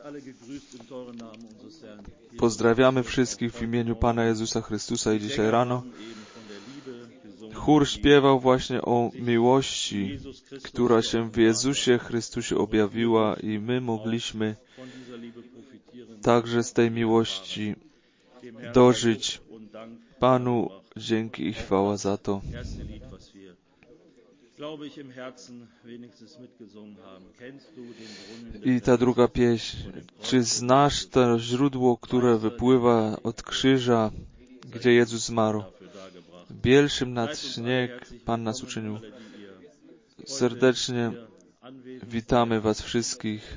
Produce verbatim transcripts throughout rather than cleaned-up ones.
Pozdrawiamy wszystkich w imieniu Pana Jezusa Chrystusa i dzisiaj rano chór śpiewał właśnie o miłości, która się w Jezusie Chrystusie objawiła i my mogliśmy także z tej miłości dożyć. Panu dzięki i chwała za to. I ta druga pieśń. Czy znasz to źródło, które wypływa od krzyża, gdzie Jezus zmarł? Bielszym nad śnieg Pan nas uczynił. Serdecznie witamy Was wszystkich.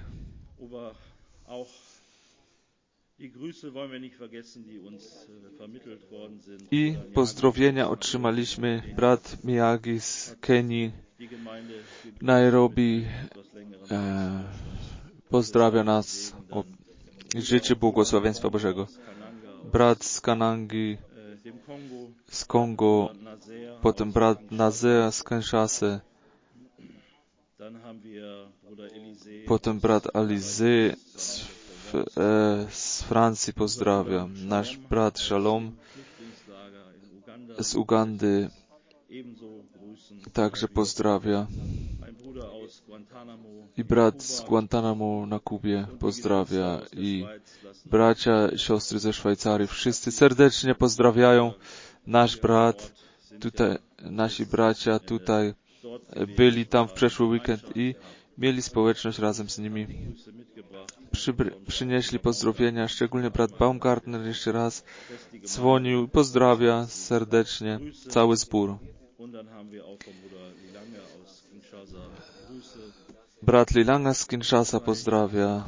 I pozdrowienia otrzymaliśmy brat Miyagi z Kenii, Nairobi. E, pozdrawia nas o życie błogosławieństwa Bożego. Brat z Kanangi, z Kongo, potem brat Nazea z Kinshasy, potem brat Alizy z, e, z Francji pozdrawia. Nasz brat Shalom z Ugandy także pozdrawia. I brat z Guantanamo na Kubie pozdrawia. I bracia i siostry ze Szwajcarii, wszyscy serdecznie pozdrawiają. Nasz brat, tutaj, nasi bracia tutaj byli tam w przeszły weekend i mieli społeczność razem z nimi. Przybry, przynieśli pozdrowienia, szczególnie brat Baumgartner jeszcze raz dzwonił, pozdrawia serdecznie cały zbór. Brat Lilanga z Kinshasa pozdrawia.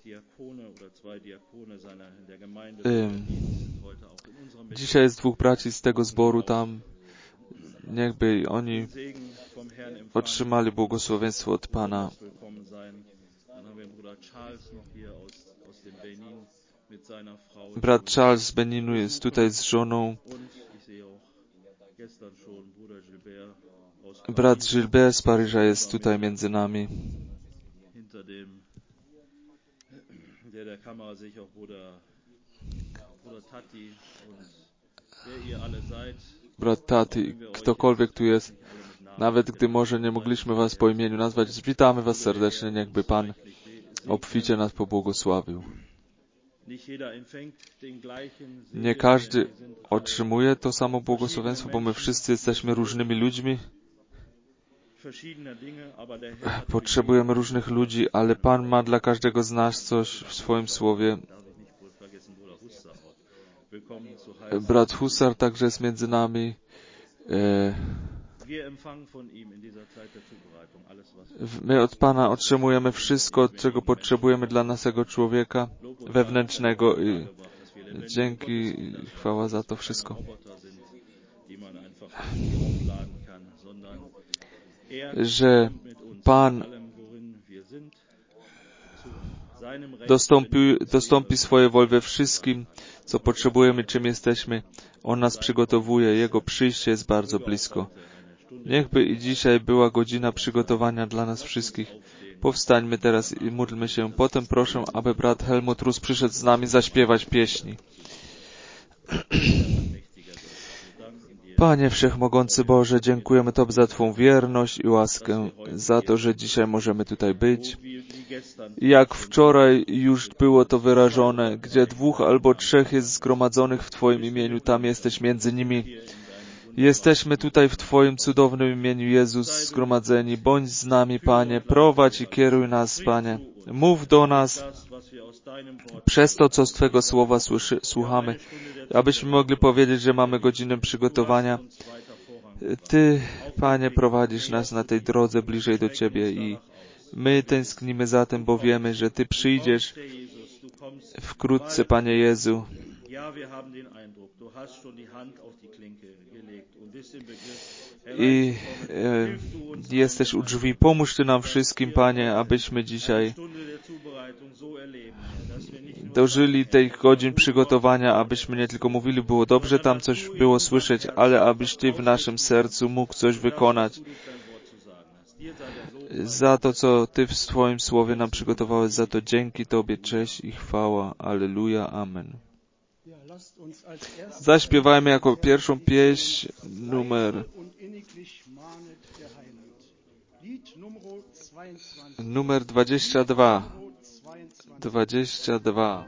Ym. Dzisiaj jest dwóch braci z tego zboru tam. Niechby oni otrzymali błogosławieństwo od Pana. Brat Charles z Beninu jest tutaj z żoną. Brat Gilbert z Paryża jest tutaj między nami. Brat Tati, ktokolwiek tu jest, nawet gdy może nie mogliśmy Was po imieniu nazwać, witamy Was serdecznie, niechby Pan obficie nas pobłogosławił. Nie każdy otrzymuje to samo błogosławieństwo, bo my wszyscy jesteśmy różnymi ludźmi. Potrzebujemy różnych ludzi, ale Pan ma dla każdego z nas coś w swoim słowie. Brat Husar także jest między nami. My od Pana otrzymujemy wszystko, czego potrzebujemy dla naszego człowieka wewnętrznego i dzięki i chwała za to wszystko. Że Pan dostąpi, dostąpi swoje woli we wszystkim, co potrzebujemy, czym jesteśmy. On nas przygotowuje. Jego przyjście jest bardzo blisko. Niechby i dzisiaj była godzina przygotowania dla nas wszystkich. Powstańmy teraz i módlmy się. Potem proszę, aby brat Helmut Rus przyszedł z nami zaśpiewać pieśni. Panie Wszechmogący Boże, dziękujemy Tobie za Twą wierność i łaskę, za to, że dzisiaj możemy tutaj być. Jak wczoraj już było to wyrażone, gdzie dwóch albo trzech jest zgromadzonych w Twoim imieniu, tam jesteś między nimi. Jesteśmy tutaj w Twoim cudownym imieniu, Jezus, zgromadzeni. Bądź z nami, Panie, prowadź i kieruj nas, Panie. Mów do nas przez to, co z Twego słowa słyszy, słuchamy, abyśmy mogli powiedzieć, że mamy godzinę przygotowania. Ty, Panie, prowadzisz nas na tej drodze bliżej do Ciebie i my tęsknimy za tym, bo wiemy, że Ty przyjdziesz wkrótce, Panie Jezu. I e, jesteś u drzwi. Pomóż Ty nam wszystkim, Panie, abyśmy dzisiaj dożyli tej godzin przygotowania, abyśmy nie tylko mówili, było dobrze tam coś było słyszeć, ale abyś Ty w naszym sercu mógł coś wykonać. za to, co Ty w swoim Słowie nam przygotowałeś. Za to dzięki Tobie, cześć i chwała. Alleluja. Amen. Zaśpiewajmy jako pierwszą pieśń numer numer dwadzieścia dwa. dwadzieścia dwa.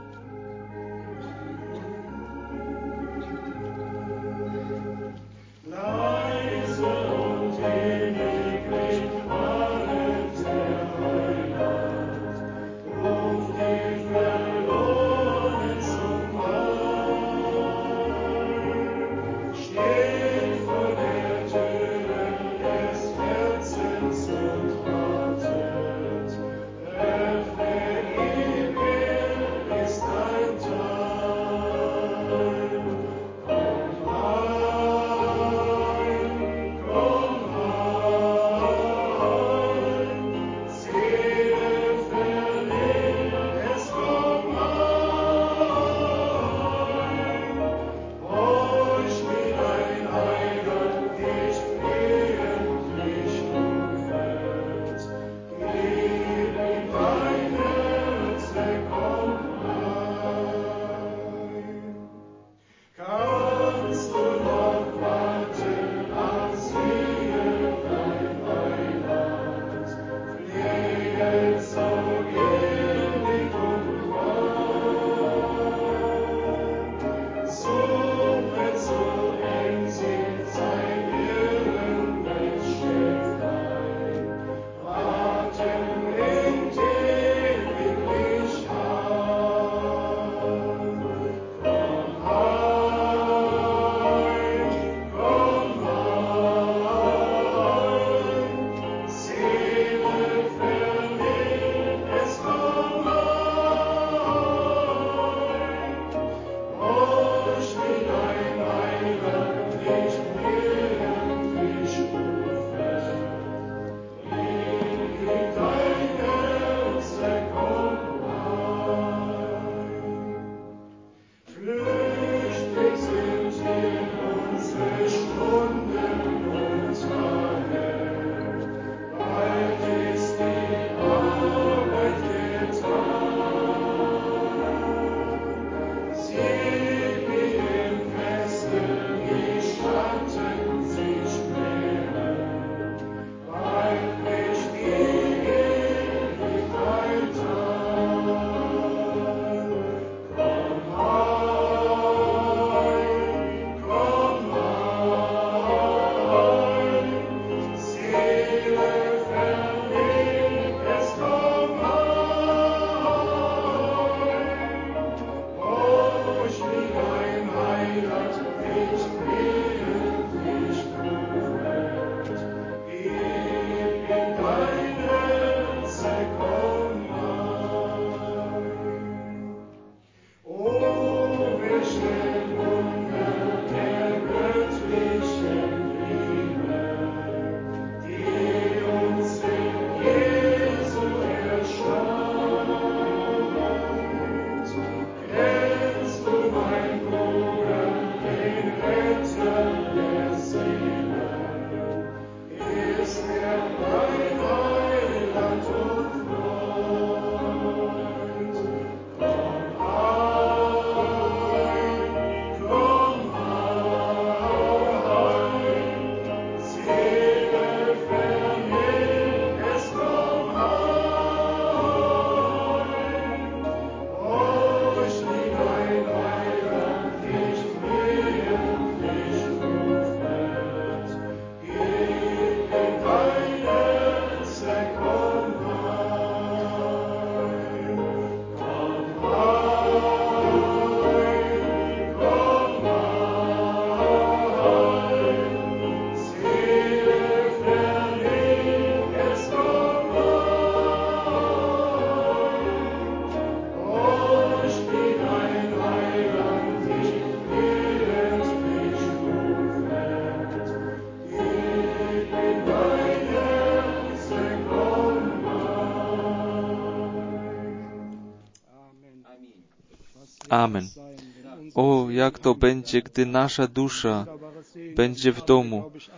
Amen. O, jak to będzie, gdy nasza dusza będzie w domu.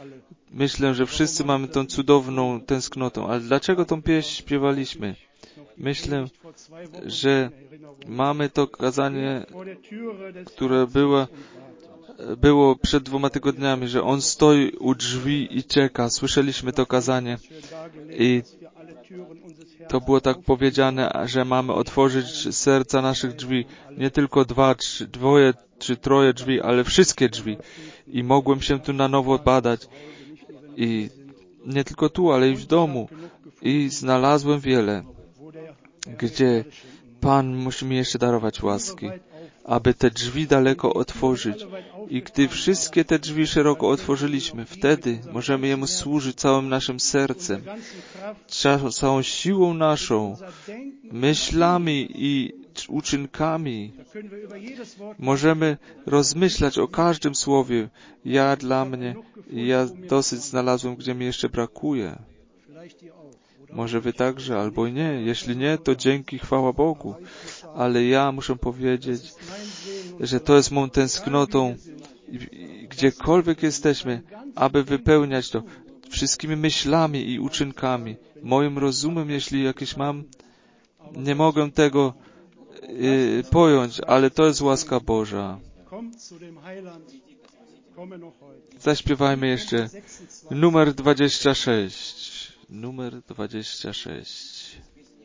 myślę, że wszyscy mamy tą cudowną tęsknotą. Ale dlaczego tą pieśń śpiewaliśmy? Myślę, że mamy to kazanie, które było, było przed dwoma tygodniami, że On stoi u drzwi i czeka. Słyszeliśmy to kazanie i to było tak powiedziane, że mamy otworzyć serca naszych drzwi. Nie tylko dwa, trzy, dwoje czy troje drzwi, ale wszystkie drzwi. I mogłem się tu na nowo badać. I nie tylko tu, ale i w domu. I znalazłem wiele, gdzie Pan musi mi jeszcze darować łaski, aby te drzwi daleko otworzyć. I gdy wszystkie te drzwi szeroko otworzyliśmy, wtedy możemy Jemu służyć całym naszym sercem, całą siłą naszą, myślami i uczynkami. Możemy rozmyślać o każdym słowie. Ja dla mnie, ja dosyć znalazłem, gdzie mi jeszcze brakuje. Może wy także, albo nie. Jeśli nie, to dzięki, chwała Bogu. Ale ja muszę powiedzieć, że to jest moją tęsknotą, gdziekolwiek jesteśmy, aby wypełniać to wszystkimi myślami i uczynkami. Moim rozumem, jeśli jakieś mam, nie mogę tego y, pojąć, ale to jest łaska Boża. Zaśpiewajmy jeszcze numer dwadzieścia sześć. Numer dwadzieścia sześć.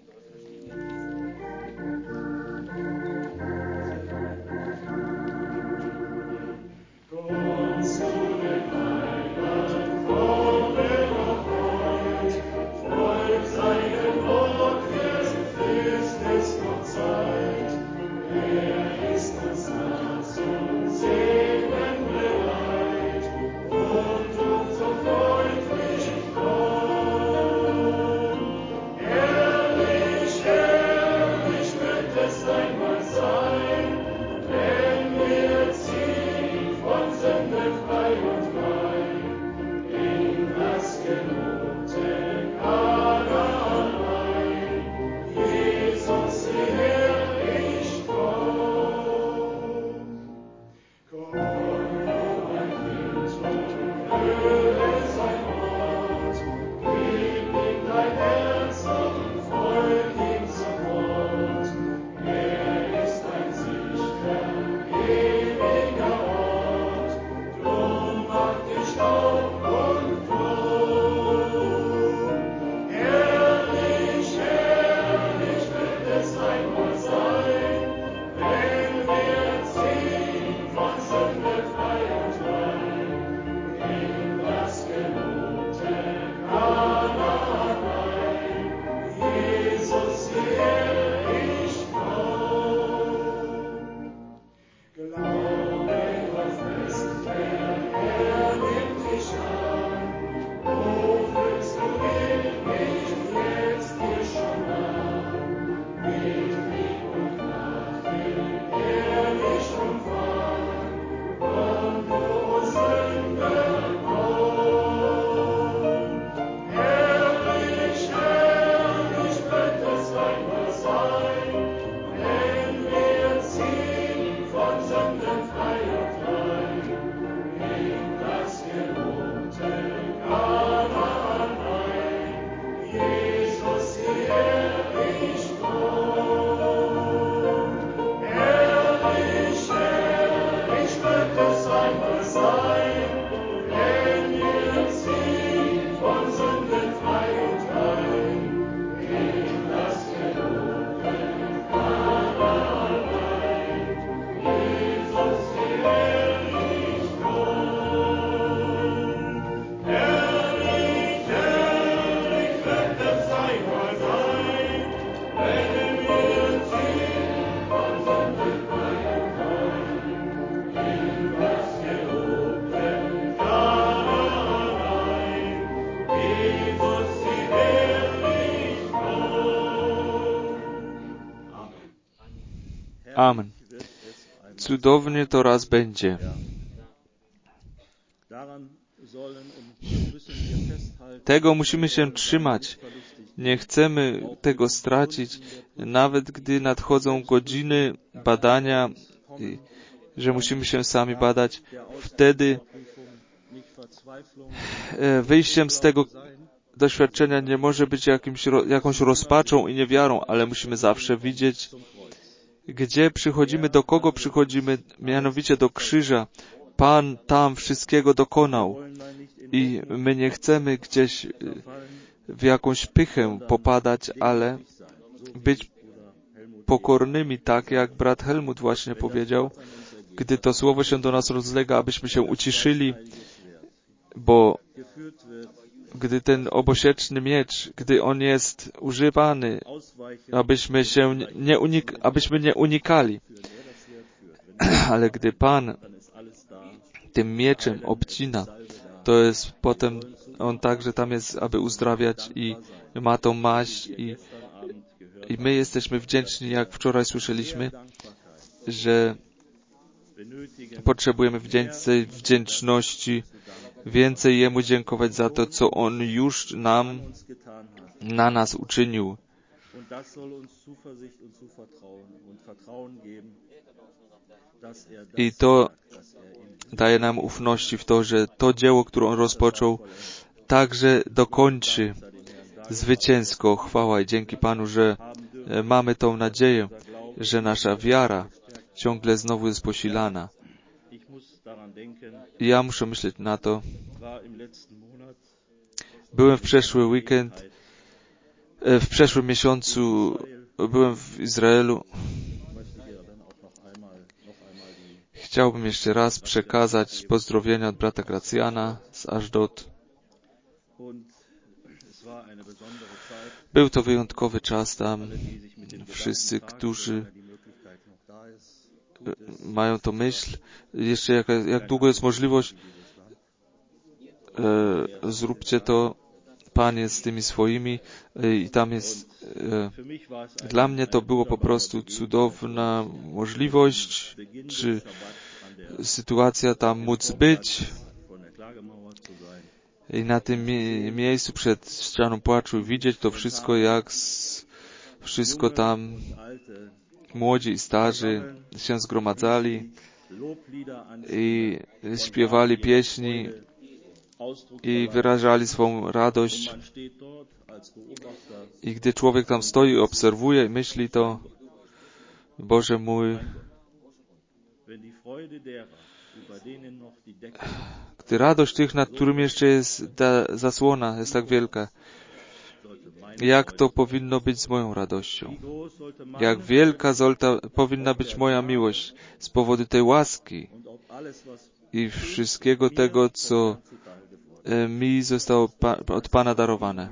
Amen. Cudownie to raz będzie. Tego musimy się trzymać. Nie chcemy tego stracić, nawet gdy nadchodzą godziny badania, że musimy się sami badać. Wtedy wyjściem z tego doświadczenia nie może być jakimś, jakąś rozpaczą i niewiarą, ale musimy zawsze widzieć, gdzie przychodzimy, do kogo przychodzimy, mianowicie do krzyża. Pan tam wszystkiego dokonał i my nie chcemy gdzieś w jakąś pychę popadać, ale być pokornymi, tak jak brat Helmut właśnie powiedział, gdy to słowo się do nas rozlega, abyśmy się uciszyli, bo gdy ten obosieczny miecz, gdy on jest używany, abyśmy się nie, unik- abyśmy nie unikali, ale gdy Pan tym mieczem obcina, to jest potem, on także tam jest, aby uzdrawiać i ma tą maść i, i my jesteśmy wdzięczni, jak wczoraj słyszeliśmy, że potrzebujemy więcej wdzięczności, więcej Jemu dziękować za to, co On już nam, na nas uczynił. I to daje nam ufności w to, że to dzieło, które On rozpoczął, także dokończy zwycięsko. Chwała i dzięki Panu, że mamy tą nadzieję, że nasza wiara ciągle znowu jest posilana. I ja muszę myśleć na to. Byłem w przeszły weekend, w przeszłym miesiącu byłem w Izraelu. Chciałbym jeszcze raz przekazać pozdrowienia od brata Gracjana z Ashdod. Był to wyjątkowy czas tam. Wszyscy, którzy mają to myśl, jeszcze jak, jak długo jest możliwość, e, zróbcie to, Pan jest z tymi swoimi e, i tam jest, e, dla mnie to było po prostu cudowna możliwość, czy sytuacja tam móc być i na tym mie- miejscu przed ścianą płaczu i widzieć to wszystko, jak z, wszystko tam młodzi i starzy się zgromadzali i śpiewali pieśni i wyrażali swą radość. I gdy człowiek tam stoi i obserwuje i myśli to, Boże mój, gdy radość tych, nad którymi jeszcze jest ta zasłona, jest tak wielka, jak to powinno być z moją radością? Jak wielka zolta, powinna być moja miłość z powodu tej łaski i wszystkiego tego, co mi zostało pa, od Pana darowane.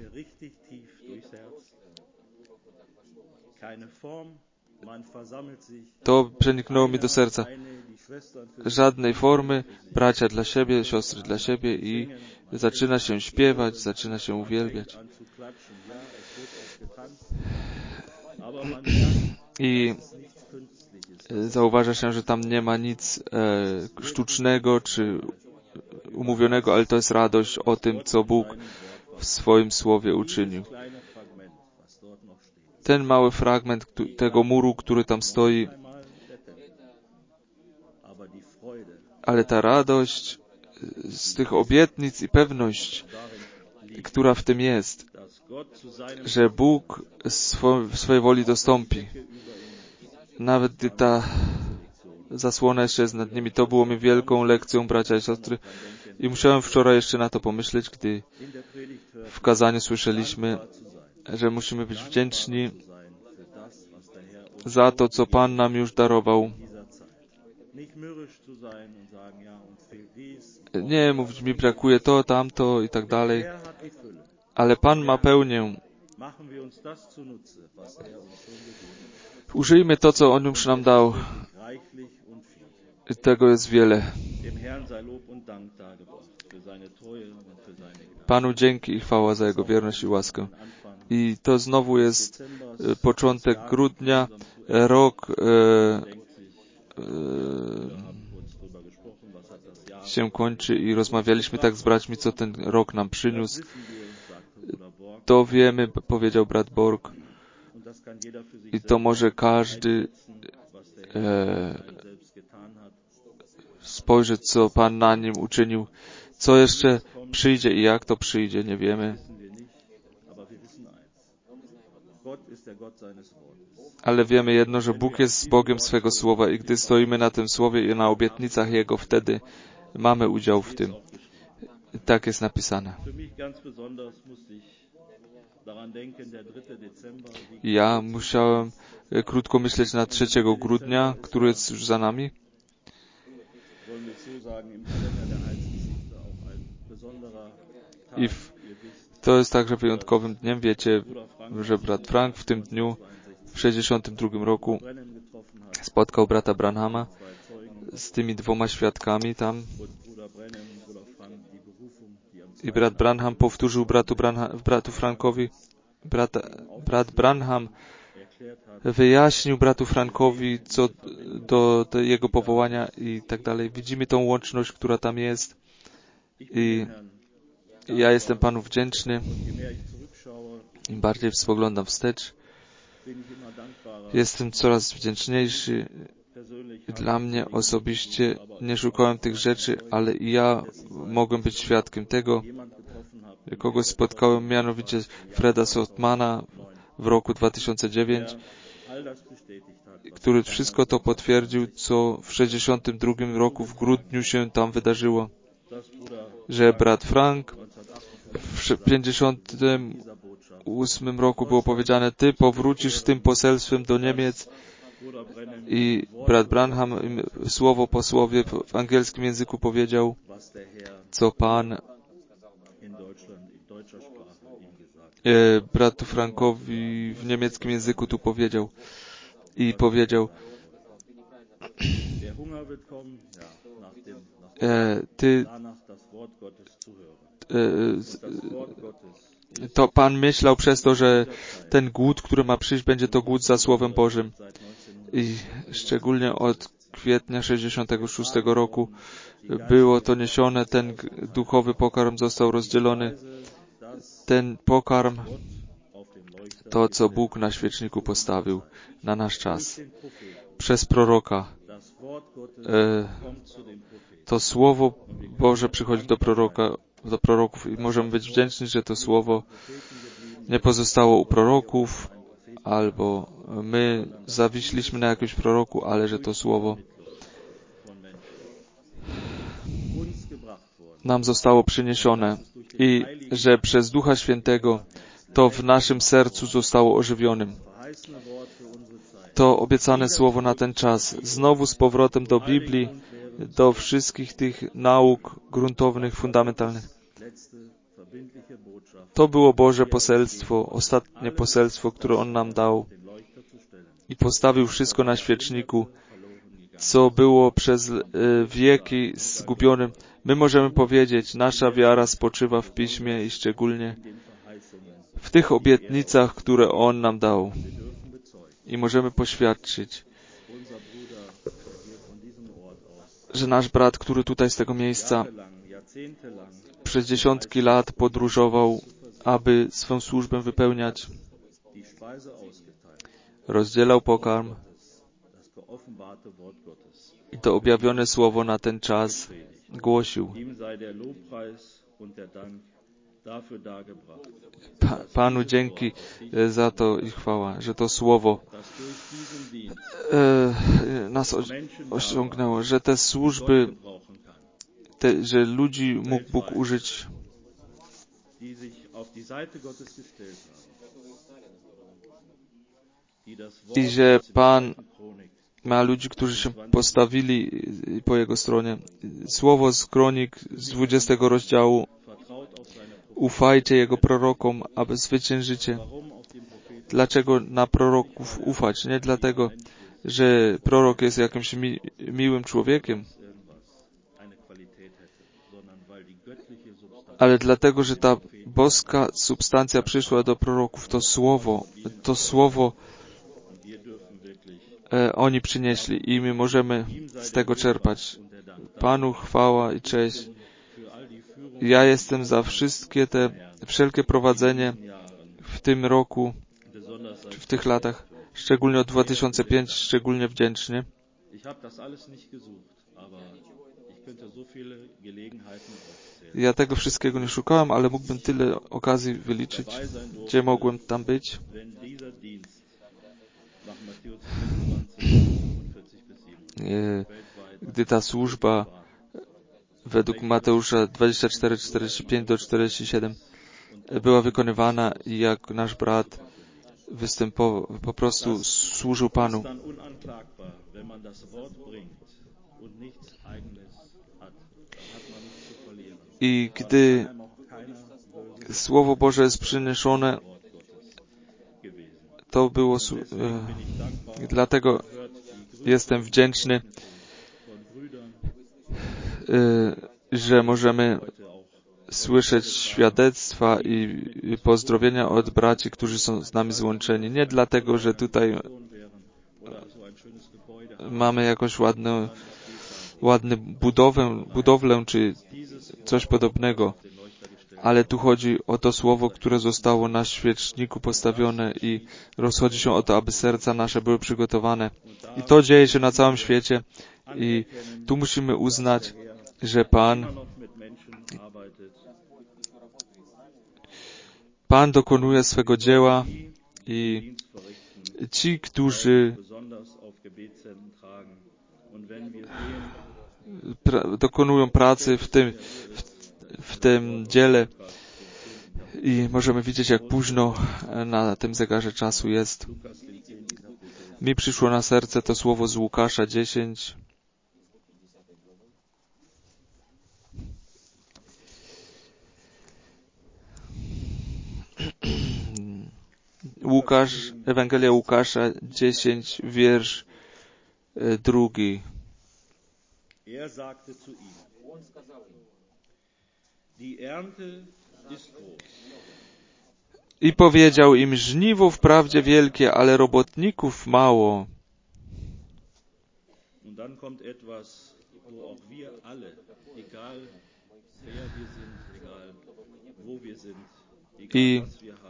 To przeniknęło mi do serca. Żadnej formy, bracia dla siebie, siostry dla siebie i zaczyna się śpiewać, zaczyna się uwielbiać. I zauważa się, że tam nie ma nic e, sztucznego czy umówionego, ale to jest radość o tym, co Bóg w swoim słowie uczynił. Ten mały fragment tego muru, który tam stoi, ale ta radość z tych obietnic i pewność, która w tym jest, że Bóg w swojej woli dostąpi. Nawet gdy ta zasłona jeszcze jest nad nimi, to było mi wielką lekcją, bracia i siostry. I musiałem wczoraj jeszcze na to pomyśleć, gdy w kazaniu słyszeliśmy, że musimy być wdzięczni za to, co Pan nam już darował. Nie mówić mi brakuje to, tamto i tak dalej, ale Pan ma pełnię. Użyjmy to, co On już nam dał. I tego jest wiele. Panu dzięki i chwała za Jego wierność i łaskę. I to znowu jest początek grudnia, rok e, e, się kończy i rozmawialiśmy tak z braćmi, co ten rok nam przyniósł. To wiemy, powiedział brat Borg. I to może każdy e, spojrzeć, co Pan na nim uczynił. Co jeszcze przyjdzie i jak to przyjdzie, nie wiemy. Ale wiemy jedno, że Bóg jest Bogiem swego Słowa i gdy stoimy na tym Słowie i na obietnicach Jego, wtedy mamy udział w tym. Tak jest napisane. Ja musiałem krótko myśleć na trzeciego grudnia, który jest już za nami. I w, to jest także wyjątkowym dniem. Wiecie, że brat Frank w tym dniu, w sześćdziesiątym drugim roku, spotkał brata Branhama z tymi dwoma świadkami tam. I brat Branham powtórzył bratu, Branham, bratu Frankowi, brata, brat Branham wyjaśnił bratu Frankowi co do, do jego powołania i tak dalej. Widzimy tą łączność, która tam jest. I ja jestem Panu wdzięczny. Im bardziej spoglądam wstecz, jestem coraz wdzięczniejszy. Dla mnie osobiście nie szukałem tych rzeczy, ale i ja mogłem być świadkiem tego. Kogoś spotkałem, mianowicie Freda Softmana w roku dwa tysiące dziewiątym, który wszystko to potwierdził, co w sześćdziesiątym drugim roku w grudniu się tam wydarzyło. Że brat Frank w pięćdziesiątym ósmym roku było powiedziane, ty powrócisz z tym poselstwem do Niemiec, i brat Branham słowo po słowie w angielskim języku powiedział, co Pan e, bratu Frankowi w niemieckim języku tu powiedział. I powiedział, e, ty e, to Pan myślał przez to, że ten głód, który ma przyjść, będzie to głód za Słowem Bożym. I szczególnie od kwietnia sześćdziesiątego szóstego roku było to niesione, ten duchowy pokarm został rozdzielony. Ten pokarm, to co Bóg na świeczniku postawił na nasz czas. Przez proroka. E, to Słowo Boże przychodzi do proroka, do proroków i możemy być wdzięczni, że to Słowo nie pozostało u proroków, albo my zawiśliśmy na jakimś proroku, ale że to Słowo nam zostało przyniesione i że przez Ducha Świętego to w naszym sercu zostało ożywionym. To obiecane Słowo na ten czas. Znowu z powrotem do Biblii, do wszystkich tych nauk gruntownych, fundamentalnych. To było Boże poselstwo, ostatnie poselstwo, które On nam dał i postawił wszystko na świeczniku, co było przez wieki zgubionym. My możemy powiedzieć, nasza wiara spoczywa w Piśmie i szczególnie w tych obietnicach, które On nam dał. I możemy poświadczyć, że nasz brat, który tutaj z tego miejsca przez dziesiątki lat podróżował, aby swą służbę wypełniać, rozdzielał pokarm i to objawione Słowo na ten czas głosił. Pa, Panu dzięki za to i chwała, że to Słowo e, nas osiągnęło, że te służby, te, że ludzi mógł Bóg użyć, i że Pan ma ludzi, którzy się postawili po Jego stronie. Słowo z Kronik z dwudziestego rozdziału. Ufajcie Jego prorokom, aby zwyciężycie. Dlaczego na proroków ufać? Nie dlatego, że prorok jest jakimś mi, miłym człowiekiem, ale dlatego, że ta boska substancja przyszła do proroków. To Słowo, to Słowo e, oni przynieśli i my możemy z tego czerpać. Panu chwała i cześć. Ja jestem za wszystkie te, wszelkie prowadzenie w tym roku, czy w tych latach, szczególnie od dwa tysiące piątego, szczególnie wdzięczny. Ja tego wszystkiego nie szukałem, ale mógłbym tyle okazji wyliczyć, gdzie mogłem tam być. Gdy ta służba według Mateusza dwadzieścia cztery, czterdzieści pięć do czterdzieści siedem była wykonywana i jak nasz brat występował, po prostu służył Panu. I gdy Słowo Boże jest przynoszone, to było, e, dlatego jestem wdzięczny, e, że możemy słyszeć świadectwa i pozdrowienia od braci, którzy są z nami złączeni. Nie dlatego, że tutaj mamy jakąś ładną, ładną budowę, budowlę czy coś podobnego, ale tu chodzi o to słowo, które zostało na świeczniku postawione i rozchodzi się o to, aby serca nasze były przygotowane. I to dzieje się na całym świecie i tu musimy uznać, że Pan Pan dokonuje swego dzieła i ci, którzy pra- dokonują pracy w tym, w, w tym dziele i możemy widzieć, jak późno na tym zegarze czasu jest. Mi przyszło na serce to słowo z Łukasza dziesięć. Łukasz, Ewangelia Łukasza dziesięć, wiersz e, drugi. I powiedział im, żniwo wprawdzie wielkie, ale robotników mało. I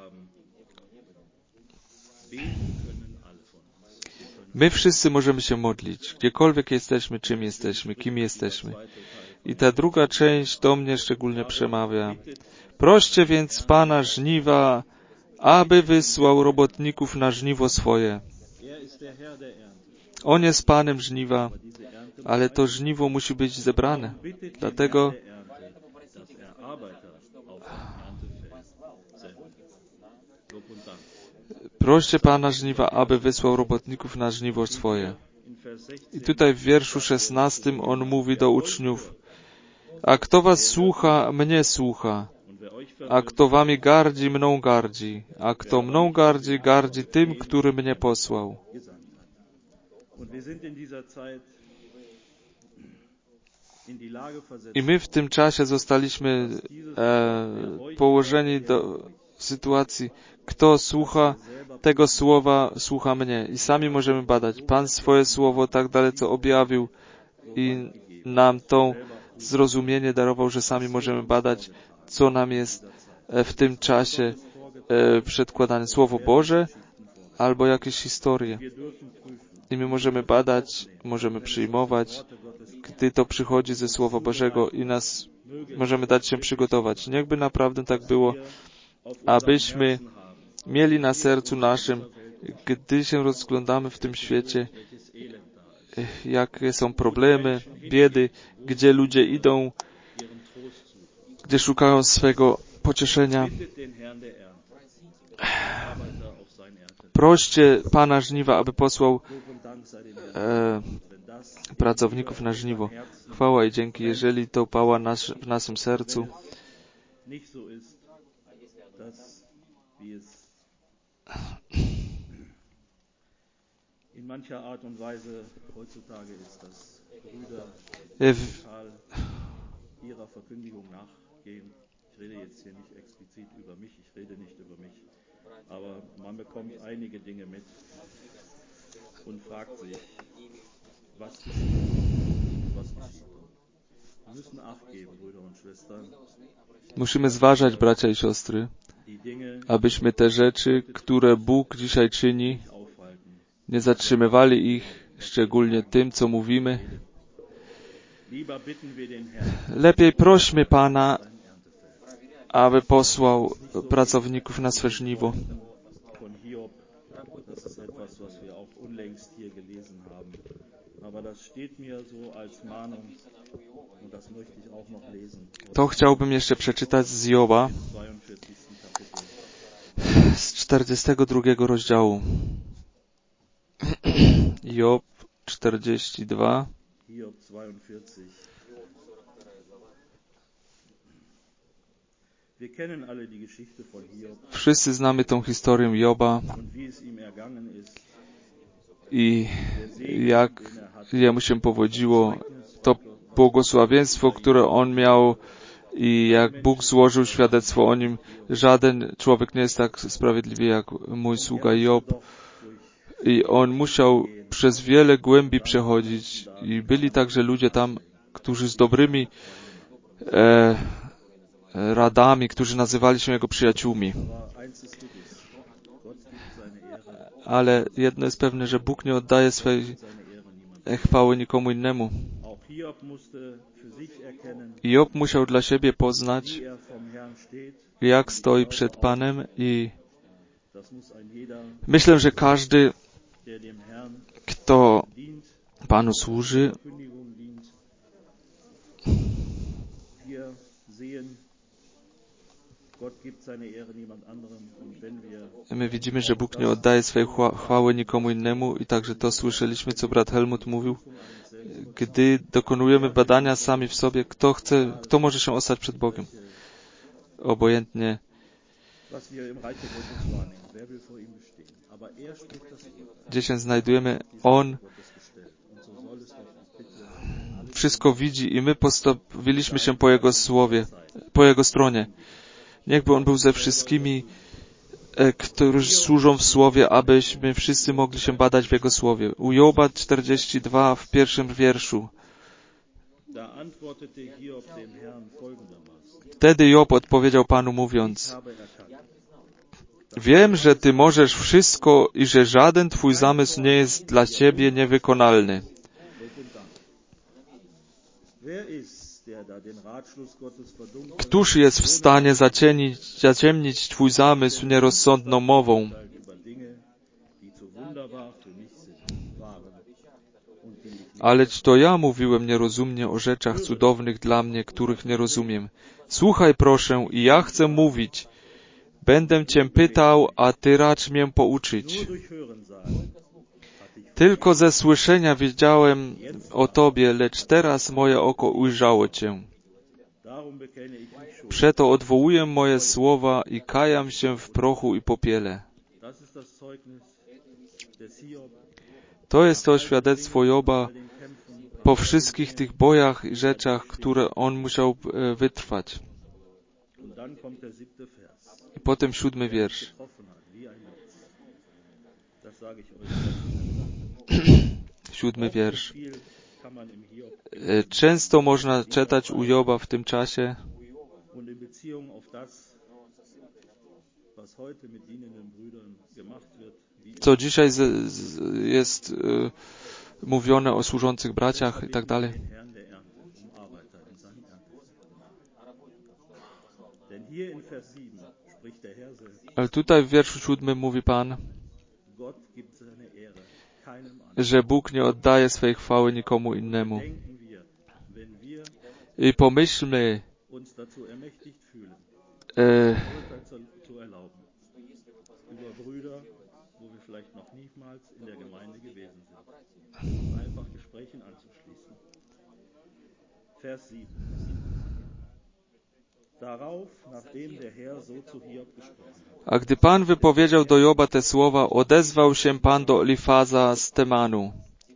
my wszyscy możemy się modlić, gdziekolwiek jesteśmy, czym jesteśmy, kim jesteśmy. I ta druga część do mnie szczególnie przemawia. Proście więc Pana żniwa, aby wysłał robotników na żniwo swoje. On jest Panem żniwa, ale to żniwo musi być zebrane. Dlatego proście Pana żniwa, aby wysłał robotników na żniwo swoje. I tutaj w wierszu szesnastym on mówi do uczniów, a kto was słucha, mnie słucha, a kto wami gardzi, mną gardzi, a kto mną gardzi, gardzi tym, który mnie posłał. I my w tym czasie zostaliśmy e, położeni do sytuacji, kto słucha tego słowa, słucha mnie. I sami możemy badać. Pan swoje słowo tak dalece objawił i nam to zrozumienie darował, że sami możemy badać, co nam jest w tym czasie e, przedkładane. Słowo Boże albo jakieś historie. I my możemy badać, możemy przyjmować, gdy to przychodzi ze Słowa Bożego i nas możemy dać się przygotować. Niechby naprawdę tak było, abyśmy mieli na sercu naszym, gdy się rozglądamy w tym świecie, jakie są problemy, biedy, gdzie ludzie idą, gdzie szukają swego pocieszenia. Proście Pana żniwa, aby posłał e, pracowników na żniwo. Chwała i dzięki, jeżeli to pała nas, w naszym sercu. W, aber man bekommt einige Dinge mit und fragt sich, was geschieht, was geschieht. Wir müssen Acht geben, Brüder und Schwestern. Musimy zważać, bracia i siostry, abyśmy te rzeczy, które Bóg dzisiaj czyni, nie zatrzymywali ich, szczególnie tym, co mówimy, Lepiej prośmy Pana, aby posłał pracowników na swe żniwo. To chciałbym jeszcze przeczytać z Joba, z czterdziestego drugiego rozdziału. Job czterdzieści dwa. Wszyscy znamy tą historię Joba i jak jemu się powodziło, to błogosławieństwo, które on miał i jak Bóg złożył świadectwo o nim. Żaden człowiek nie jest tak sprawiedliwy jak mój sługa Job. I on musiał przez wiele głębi przechodzić i byli także ludzie tam, którzy z dobrymi e, radami, którzy nazywali się jego przyjaciółmi. Ale jedno jest pewne, że Bóg nie oddaje swej chwały nikomu innemu. Job musiał dla siebie poznać, jak stoi przed Panem i myślę, że każdy, kto Panu służy, my widzimy, że Bóg nie oddaje swej chwały nikomu innemu i także to słyszeliśmy, co brat Helmut mówił. Gdy dokonujemy badania sami w sobie, kto chce, kto może się ostać przed Bogiem? Obojętnie. Gdzie się znajdujemy, On wszystko widzi i my postawiliśmy się po Jego słowie, po Jego stronie. Niechby On był ze wszystkimi, którzy służą w Słowie, abyśmy wszyscy mogli się badać w Jego Słowie. U Joba czterdzieści dwa w pierwszym wierszu. Wtedy Job odpowiedział Panu mówiąc: wiem, że Ty możesz wszystko i że żaden Twój zamysł nie jest dla Ciebie niewykonalny. Któż jest w stanie zaciemnić, zaciemnić Twój zamysł nierozsądną mową? Alecz to ja mówiłem nierozumnie o rzeczach cudownych dla mnie, których nie rozumiem. Słuchaj proszę i ja chcę mówić. Będę Cię pytał, a Ty racz mię pouczyć. Tylko ze słyszenia wiedziałem o Tobie, lecz teraz moje oko ujrzało Cię. Przeto odwołuję moje słowa i kajam się w prochu i popiele. To jest to świadectwo Joba po wszystkich tych bojach i rzeczach, które on musiał wytrwać. I potem siódmy wiersz. Siódmy wiersz. Często można czytać u Joba w tym czasie, co dzisiaj z, z, jest y, mówione o służących braciach i tak dalej. Ale tutaj w wierszu siódmym mówi Pan, że Bóg nie oddaje swej chwały nikomu innemu. I pomyślmy, e, a gdy Pan wypowiedział do Joba te słowa, odezwał się Pan do Elifaza z Temanu.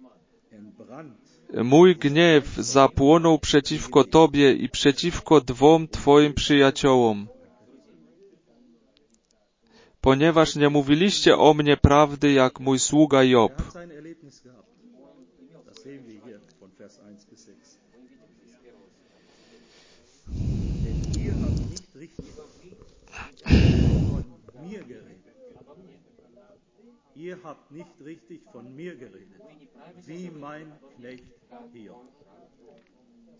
Mój gniew zapłonął przeciwko Tobie i przeciwko dwom Twoim przyjaciołom, ponieważ nie mówiliście o mnie prawdy, jak mój sługa Job. Ihr habt nicht richtig von mir geredet, wie mein Knecht Hiob.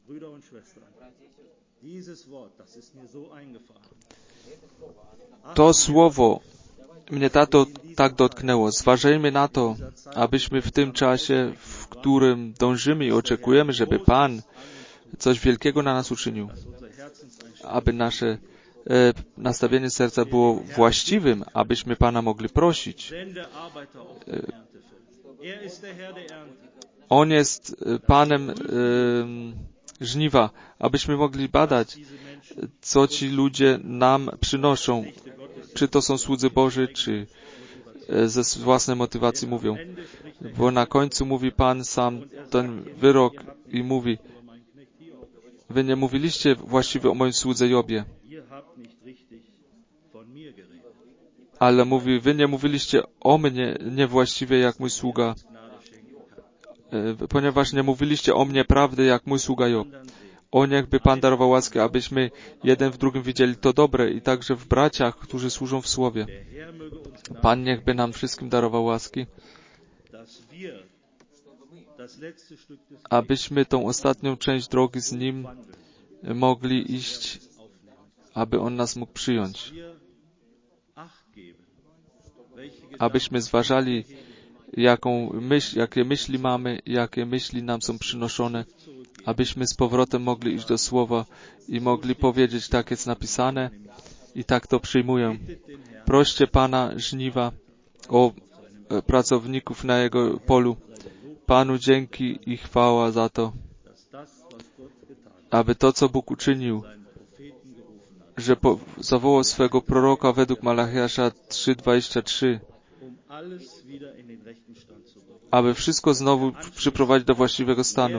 Brüder und Schwestern, dieses Wort, das ist mir so eingefahren. To słowo mnie tato tak dotknęło. Zważajmy na to, abyśmy w tym czasie, w którym dążymy i oczekujemy, żeby Pan coś wielkiego na nas uczynił, aby nasze e, nastawienie serca było właściwym, abyśmy Pana mogli prosić. E, On jest Panem e, żniwa, abyśmy mogli badać, co ci ludzie nam przynoszą, czy to są słudzy Boży, czy ze własnej motywacji mówią. Bo na końcu mówi Pan sam ten wyrok i mówi: wy nie mówiliście właściwie o moim słudze Jobie. Ale mówi, wy nie mówiliście o mnie niewłaściwie jak mój sługa, ponieważ nie mówiliście o mnie prawdy jak mój sługa Job. O, niechby Pan darował łaskę, abyśmy jeden w drugim widzieli to dobre i także w braciach, którzy służą w Słowie. Pan niechby nam wszystkim darował łaski, abyśmy tą ostatnią część drogi z Nim mogli iść, aby On nas mógł przyjąć. Abyśmy zważali, jaką myśl, jakie myśli mamy, jakie myśli nam są przynoszone, abyśmy z powrotem mogli iść do Słowa i mogli powiedzieć, tak jest napisane i tak to przyjmuję. Proście Pana żniwa o pracowników na Jego polu. Panu dzięki i chwała za to, aby to, co Bóg uczynił, że po, zawołał swego proroka według Malachiasza trzy dwadzieścia trzy, aby wszystko znowu przyprowadzić do właściwego stanu.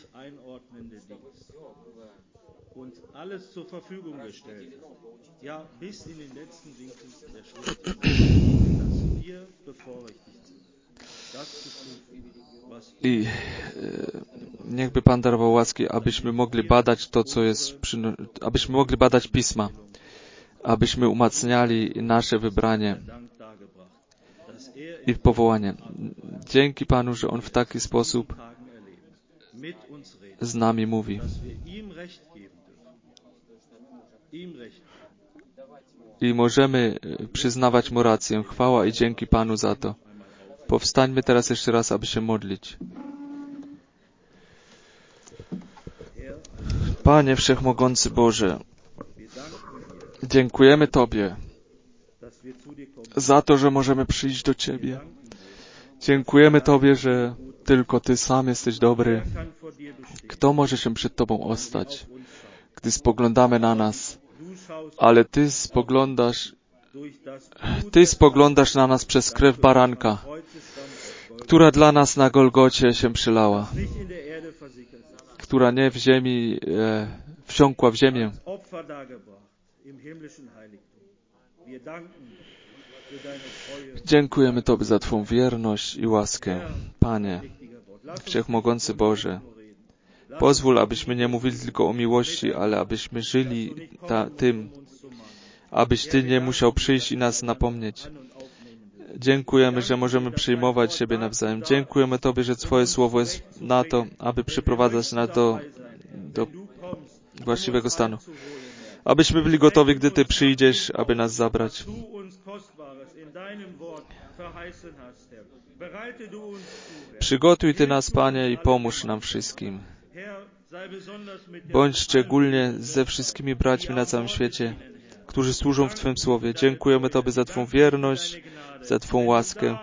I e, niechby Pan darował łaski, abyśmy mogli badać to, co jest, abyśmy mogli badać Pisma, abyśmy umacniali nasze wybranie i powołanie. Dzięki Panu, że On w taki sposób z nami mówi. I możemy przyznawać Mu rację. Chwała i dzięki Panu za to. Powstańmy teraz jeszcze raz, aby się modlić. Panie Wszechmogący Boże, dziękujemy Tobie za to, że możemy przyjść do Ciebie. Dziękujemy Tobie, że tylko Ty sam jesteś dobry. Kto może się przed Tobą ostać, gdy spoglądamy na nas? Ale Ty spoglądasz, Ty spoglądasz na nas przez krew baranka, która dla nas na Golgocie się przylała, która nie w ziemi, e, wsiąkła w ziemię. Dziękujemy Tobie za Twą wierność i łaskę. Panie, Wszechmogący Boże, pozwól, abyśmy nie mówili tylko o miłości, ale abyśmy żyli ta, tym, abyś Ty nie musiał przyjść i nas napomnieć. Dziękujemy, że możemy przyjmować siebie nawzajem. Dziękujemy Tobie, że Twoje słowo jest na to, aby przyprowadzać nas do, do właściwego stanu. Abyśmy byli gotowi, gdy Ty przyjdziesz, aby nas zabrać. Przygotuj Ty nas, Panie, i pomóż nam wszystkim. Bądź szczególnie ze wszystkimi braćmi na całym świecie, którzy służą w Twym Słowie. Dziękujemy Tobie za Twą wierność, za Twą łaskę.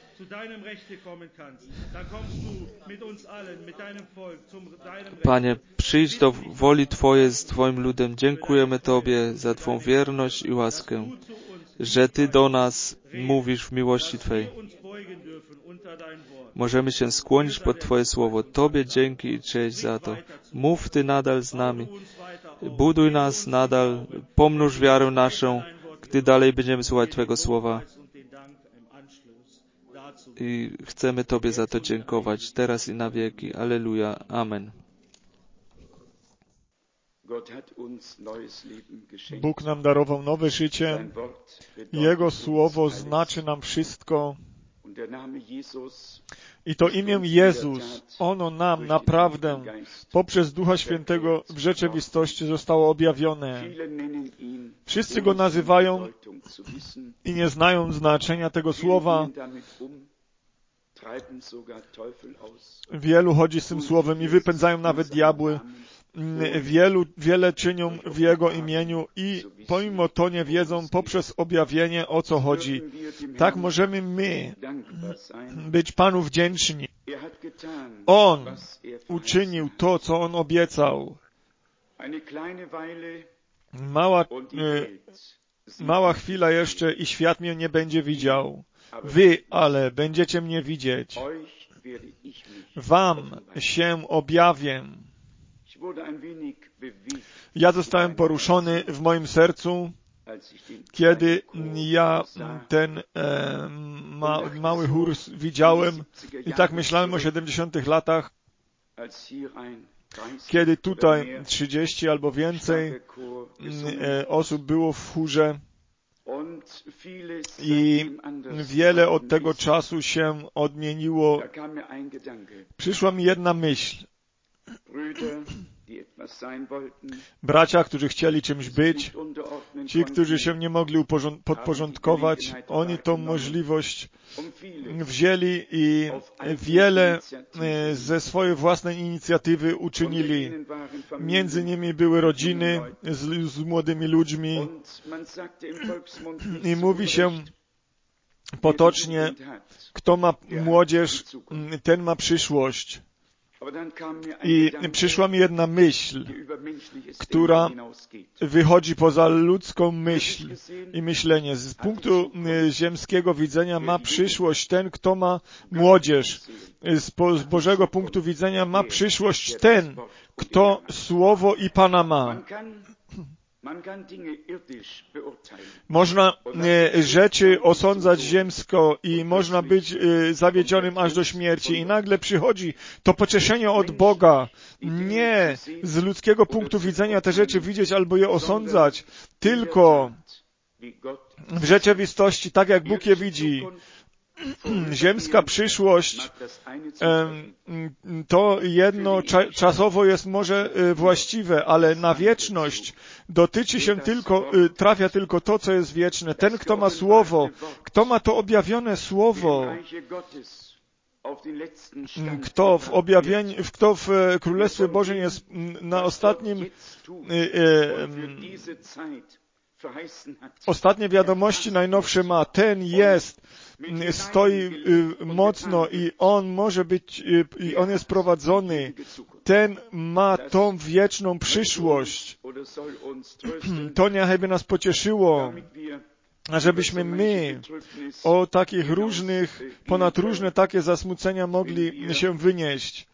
Panie, przyjdź do woli Twojej z Twoim ludem. Dziękujemy Tobie za Twą wierność i łaskę, że Ty do nas mówisz w miłości Twej. Możemy się skłonić pod Twoje słowo. Tobie dzięki i cześć za to. Mów Ty nadal z nami. Buduj nas nadal. Pomnóż wiarę naszą, gdy dalej będziemy słuchać Twojego słowa. I chcemy Tobie za to dziękować, teraz i na wieki. Alleluja. Amen. Bóg nam darował nowe życie. Jego słowo znaczy nam wszystko. I to imię Jezus, ono nam naprawdę poprzez Ducha Świętego w rzeczywistości zostało objawione. Wszyscy Go nazywają i nie znają znaczenia tego słowa. Wielu chodzi z tym słowem i wypędzają nawet diabły. Wielu, wiele czynią w Jego imieniu i pomimo to nie wiedzą poprzez objawienie, o co chodzi. Tak możemy my być Panu wdzięczni. On uczynił to, co On obiecał. Mała, e, mała chwila jeszcze i świat mnie nie będzie widział. Wy ale będziecie mnie widzieć. Wam się objawię. Ja zostałem poruszony w moim sercu, kiedy ja ten e, ma, mały chór widziałem i tak myślałem o siedemdziesiątych latach, kiedy tutaj trzydzieści albo więcej e, osób było w chórze i wiele od tego czasu się odmieniło. Przyszła mi jedna myśl. Bracia, którzy chcieli czymś być, ci, którzy się nie mogli podporządkować, oni tą możliwość wzięli i wiele ze swojej własnej inicjatywy uczynili. Między nimi były rodziny z, z młodymi ludźmi i mówi się potocznie, kto ma młodzież, ten ma przyszłość. I przyszła mi jedna myśl, która wychodzi poza ludzką myśl i myślenie. Z punktu ziemskiego widzenia ma przyszłość ten, kto ma młodzież. Z, po, z Bożego punktu widzenia ma przyszłość ten, kto Słowo i Pana ma. Można e, rzeczy osądzać ziemsko i można być e, zawiedzionym aż do śmierci i nagle przychodzi to pocieszenie od Boga. Nie z ludzkiego punktu widzenia te rzeczy widzieć albo je osądzać, tylko w rzeczywistości tak jak Bóg je widzi. Ziemska przyszłość to jedno czasowo jest może właściwe, ale na wieczność dotyczy się tylko, trafia tylko to, co jest wieczne. Ten, kto ma Słowo, kto ma to objawione Słowo, kto w objawieniu, kto w Królestwie Bożym jest na ostatnim ostatnie wiadomości najnowsze ma, ten jest, stoi mocno i on może być, i on jest prowadzony, ten ma tą wieczną przyszłość. To niechaj nas pocieszyło, ażebyśmy my o takich różnych, ponad różne takie zasmucenia mogli się wynieść.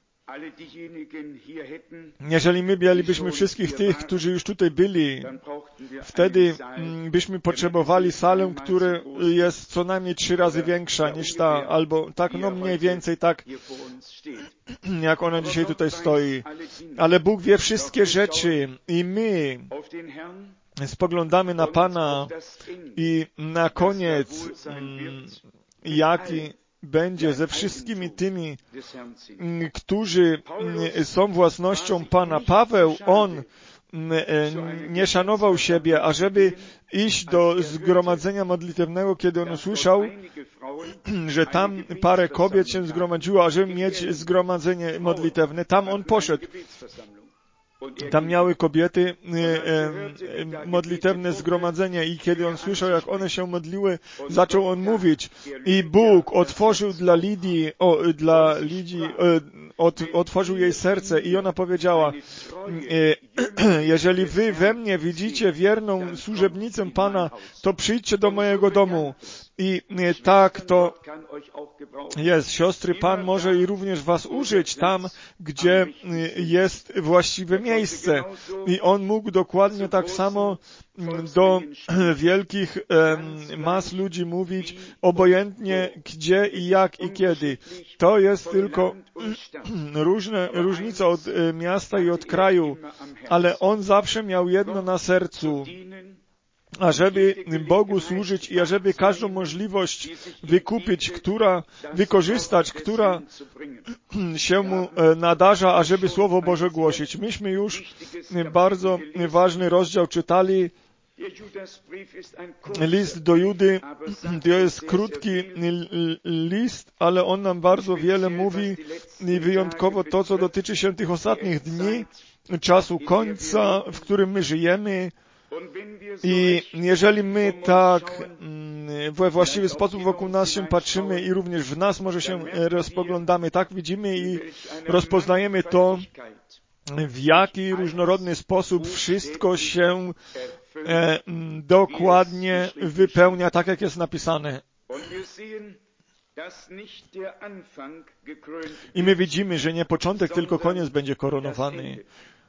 Jeżeli my mielibyśmy wszystkich tych, którzy już tutaj byli, wtedy byśmy potrzebowali salę, która jest co najmniej trzy razy większa niż ta, albo tak, no mniej więcej tak, jak ona dzisiaj tutaj stoi. Ale Bóg wie wszystkie rzeczy i my spoglądamy na Pana i na koniec, jaki będzie ze wszystkimi tymi, którzy są własnością Pana. Paweł, on nie szanował siebie, ażeby iść do zgromadzenia modlitewnego, kiedy on usłyszał, że tam parę kobiet się zgromadziło, ażeby mieć zgromadzenie modlitewne. Tam on poszedł. Tam miały kobiety e, e, modlitewne zgromadzenie i kiedy on słyszał, jak one się modliły, zaczął on mówić i Bóg otworzył dla Lidii, o, dla Lidii, e, ot, otworzył jej serce i ona powiedziała, e, jeżeli wy we mnie widzicie wierną służebnicę Pana, to przyjdźcie do mojego domu. I e, tak to jest, siostry, Pan może i również was użyć tam, gdzie e, jest właściwe miejsce. I On mógł dokładnie tak samo do wielkich mas ludzi mówić, obojętnie gdzie i jak i kiedy. To jest tylko różne, różnica od miasta i od kraju, ale On zawsze miał jedno na sercu, ażeby Bogu służyć i ażeby każdą możliwość wykupić, która, wykorzystać, która się mu nadarza, ażeby Słowo Boże głosić. Myśmy już bardzo ważny rozdział czytali. List do Judy, to jest krótki list, ale on nam bardzo wiele mówi i wyjątkowo to, co dotyczy się tych ostatnich dni, czasu końca, w którym my żyjemy. I jeżeli my tak we właściwy sposób wokół nas się patrzymy i również w nas może się rozpoglądamy, tak widzimy i rozpoznajemy to, w jaki różnorodny sposób wszystko się e, dokładnie wypełnia, tak jak jest napisane. I my widzimy, że nie początek, tylko koniec będzie koronowany.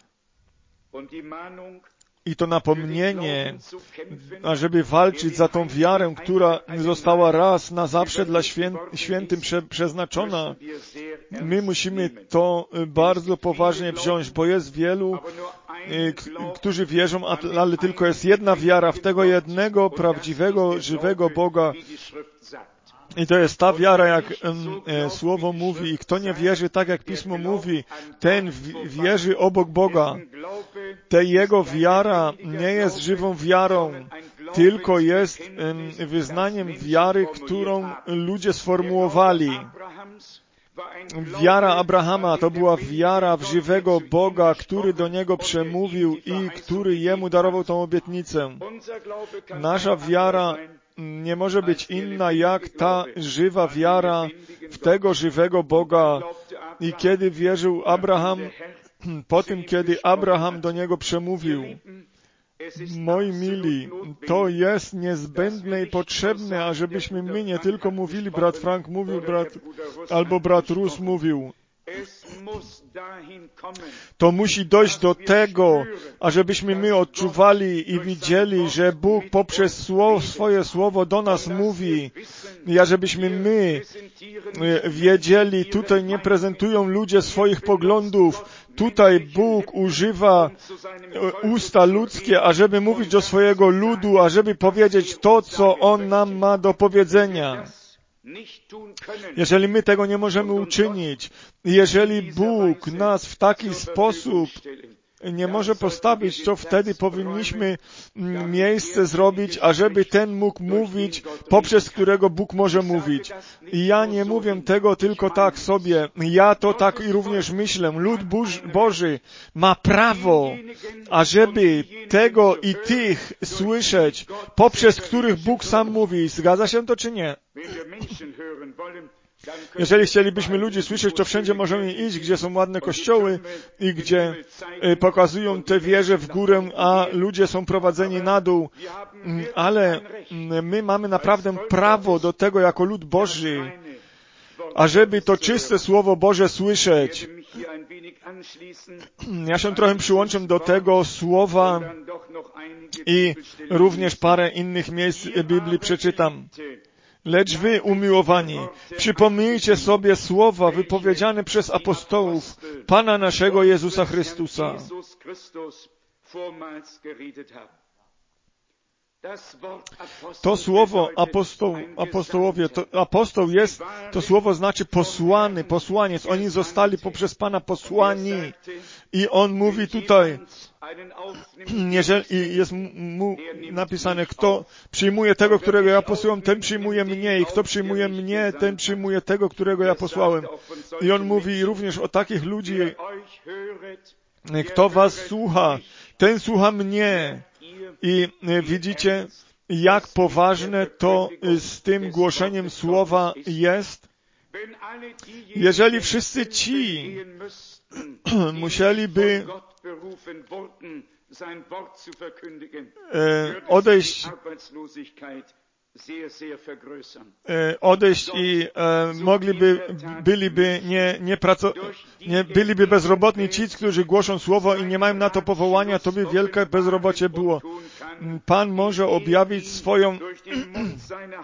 I to napomnienie, ażeby walczyć za tą wiarę, która została raz na zawsze dla świę, świętym prze, przeznaczona. My musimy to bardzo poważnie wziąć, bo jest wielu, którzy wierzą, ale tylko jest jedna wiara w tego jednego, prawdziwego, żywego Boga. I to jest ta wiara, jak e, Słowo mówi. I kto nie wierzy tak, jak Pismo mówi, ten w, wierzy obok Boga. Ta jego wiara nie jest żywą wiarą, tylko jest e, wyznaniem wiary, którą ludzie sformułowali. Wiara Abrahama to była wiara w żywego Boga, który do niego przemówił i który jemu darował tą obietnicę. Nasza wiara nie może być inna jak ta żywa wiara w tego żywego Boga. I kiedy wierzył Abraham, po tym, kiedy Abraham do niego przemówił, moi mili, to jest niezbędne i potrzebne, ażebyśmy my nie tylko mówili, brat Frank mówił, brat, albo brat Rus mówił. To musi dojść do tego, ażebyśmy my odczuwali i widzieli, że Bóg poprzez słowo, swoje słowo do nas mówi i ażebyśmy my wiedzieli, tutaj nie prezentują ludzie swoich poglądów, tutaj Bóg używa usta ludzkie, ażeby mówić do swojego ludu, ażeby powiedzieć to, co On nam ma do powiedzenia. Jeżeli my tego nie możemy uczynić, jeżeli Bóg nas w taki sposób nie może postawić, to wtedy powinniśmy miejsce zrobić, ażeby ten mógł mówić, poprzez którego Bóg może mówić. I ja nie mówię tego tylko tak sobie. Ja to tak i również myślę. Lud Boży ma prawo, ażeby tego i tych słyszeć, poprzez których Bóg sam mówi. Zgadza się to czy nie? Jeżeli chcielibyśmy ludzi słyszeć, to wszędzie możemy iść, gdzie są ładne kościoły i gdzie pokazują te wieże w górę, a ludzie są prowadzeni na dół. Ale my mamy naprawdę prawo do tego jako lud Boży, ażeby to czyste Słowo Boże słyszeć. Ja się trochę przyłączę do tego słowa i również parę innych miejsc Biblii przeczytam. Lecz wy, umiłowani, przypomnijcie sobie słowa wypowiedziane przez apostołów Pana naszego Jezusa Chrystusa. To słowo apostoł, apostołowie, to, apostoł jest, to słowo znaczy posłany, posłaniec. Oni zostali poprzez Pana posłani. I on mówi tutaj, jeżeli jest mu napisane, kto przyjmuje tego, którego ja posłałem, ten przyjmuje mnie. I kto przyjmuje mnie, ten przyjmuje tego, którego ja posłałem. I on mówi również o takich ludzi, kto was słucha, ten słucha mnie. I widzicie, jak poważne to z tym głoszeniem słowa jest. Jeżeli wszyscy ci musieliby e, odejść, e, odejść i e, mogliby, byliby nie, nie, praco, nie byliby bezrobotni ci, którzy głoszą słowo i nie mają na to powołania, to by wielkie bezrobocie było. Pan może objawić swoją,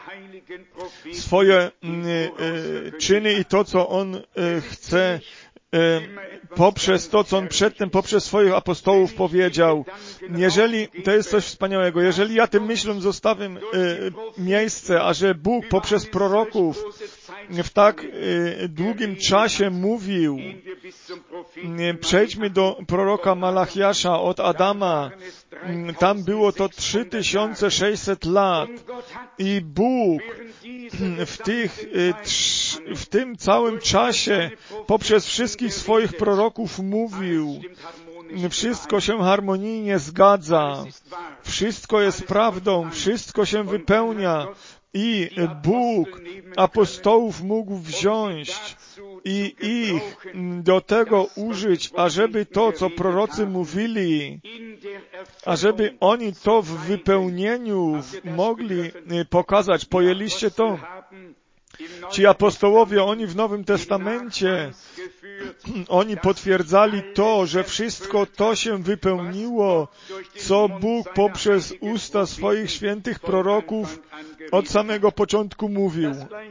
swoje e, czyny i to, co On e, chce poprzez to, co On przedtem, poprzez swoich apostołów powiedział. Jeżeli, to jest coś wspaniałego, jeżeli ja tym myślom zostawię miejsce, a że Bóg poprzez proroków w tak długim czasie mówił, przejdźmy do proroka Malachiasza od Adama, tam było to trzy tysiące sześćset lat i Bóg w, tych, w tym całym czasie poprzez wszystkich swoich proroków mówił. Wszystko się harmonijnie zgadza, wszystko jest prawdą, wszystko się wypełnia i Bóg apostołów mógł wziąć i ich do tego użyć, ażeby to, co prorocy mówili, ażeby oni to w wypełnieniu mogli pokazać. Pojęliście to? Ci apostołowie, oni w Nowym Testamencie, oni potwierdzali to, że wszystko to się wypełniło, co Bóg poprzez usta swoich świętych proroków od samego początku mówił.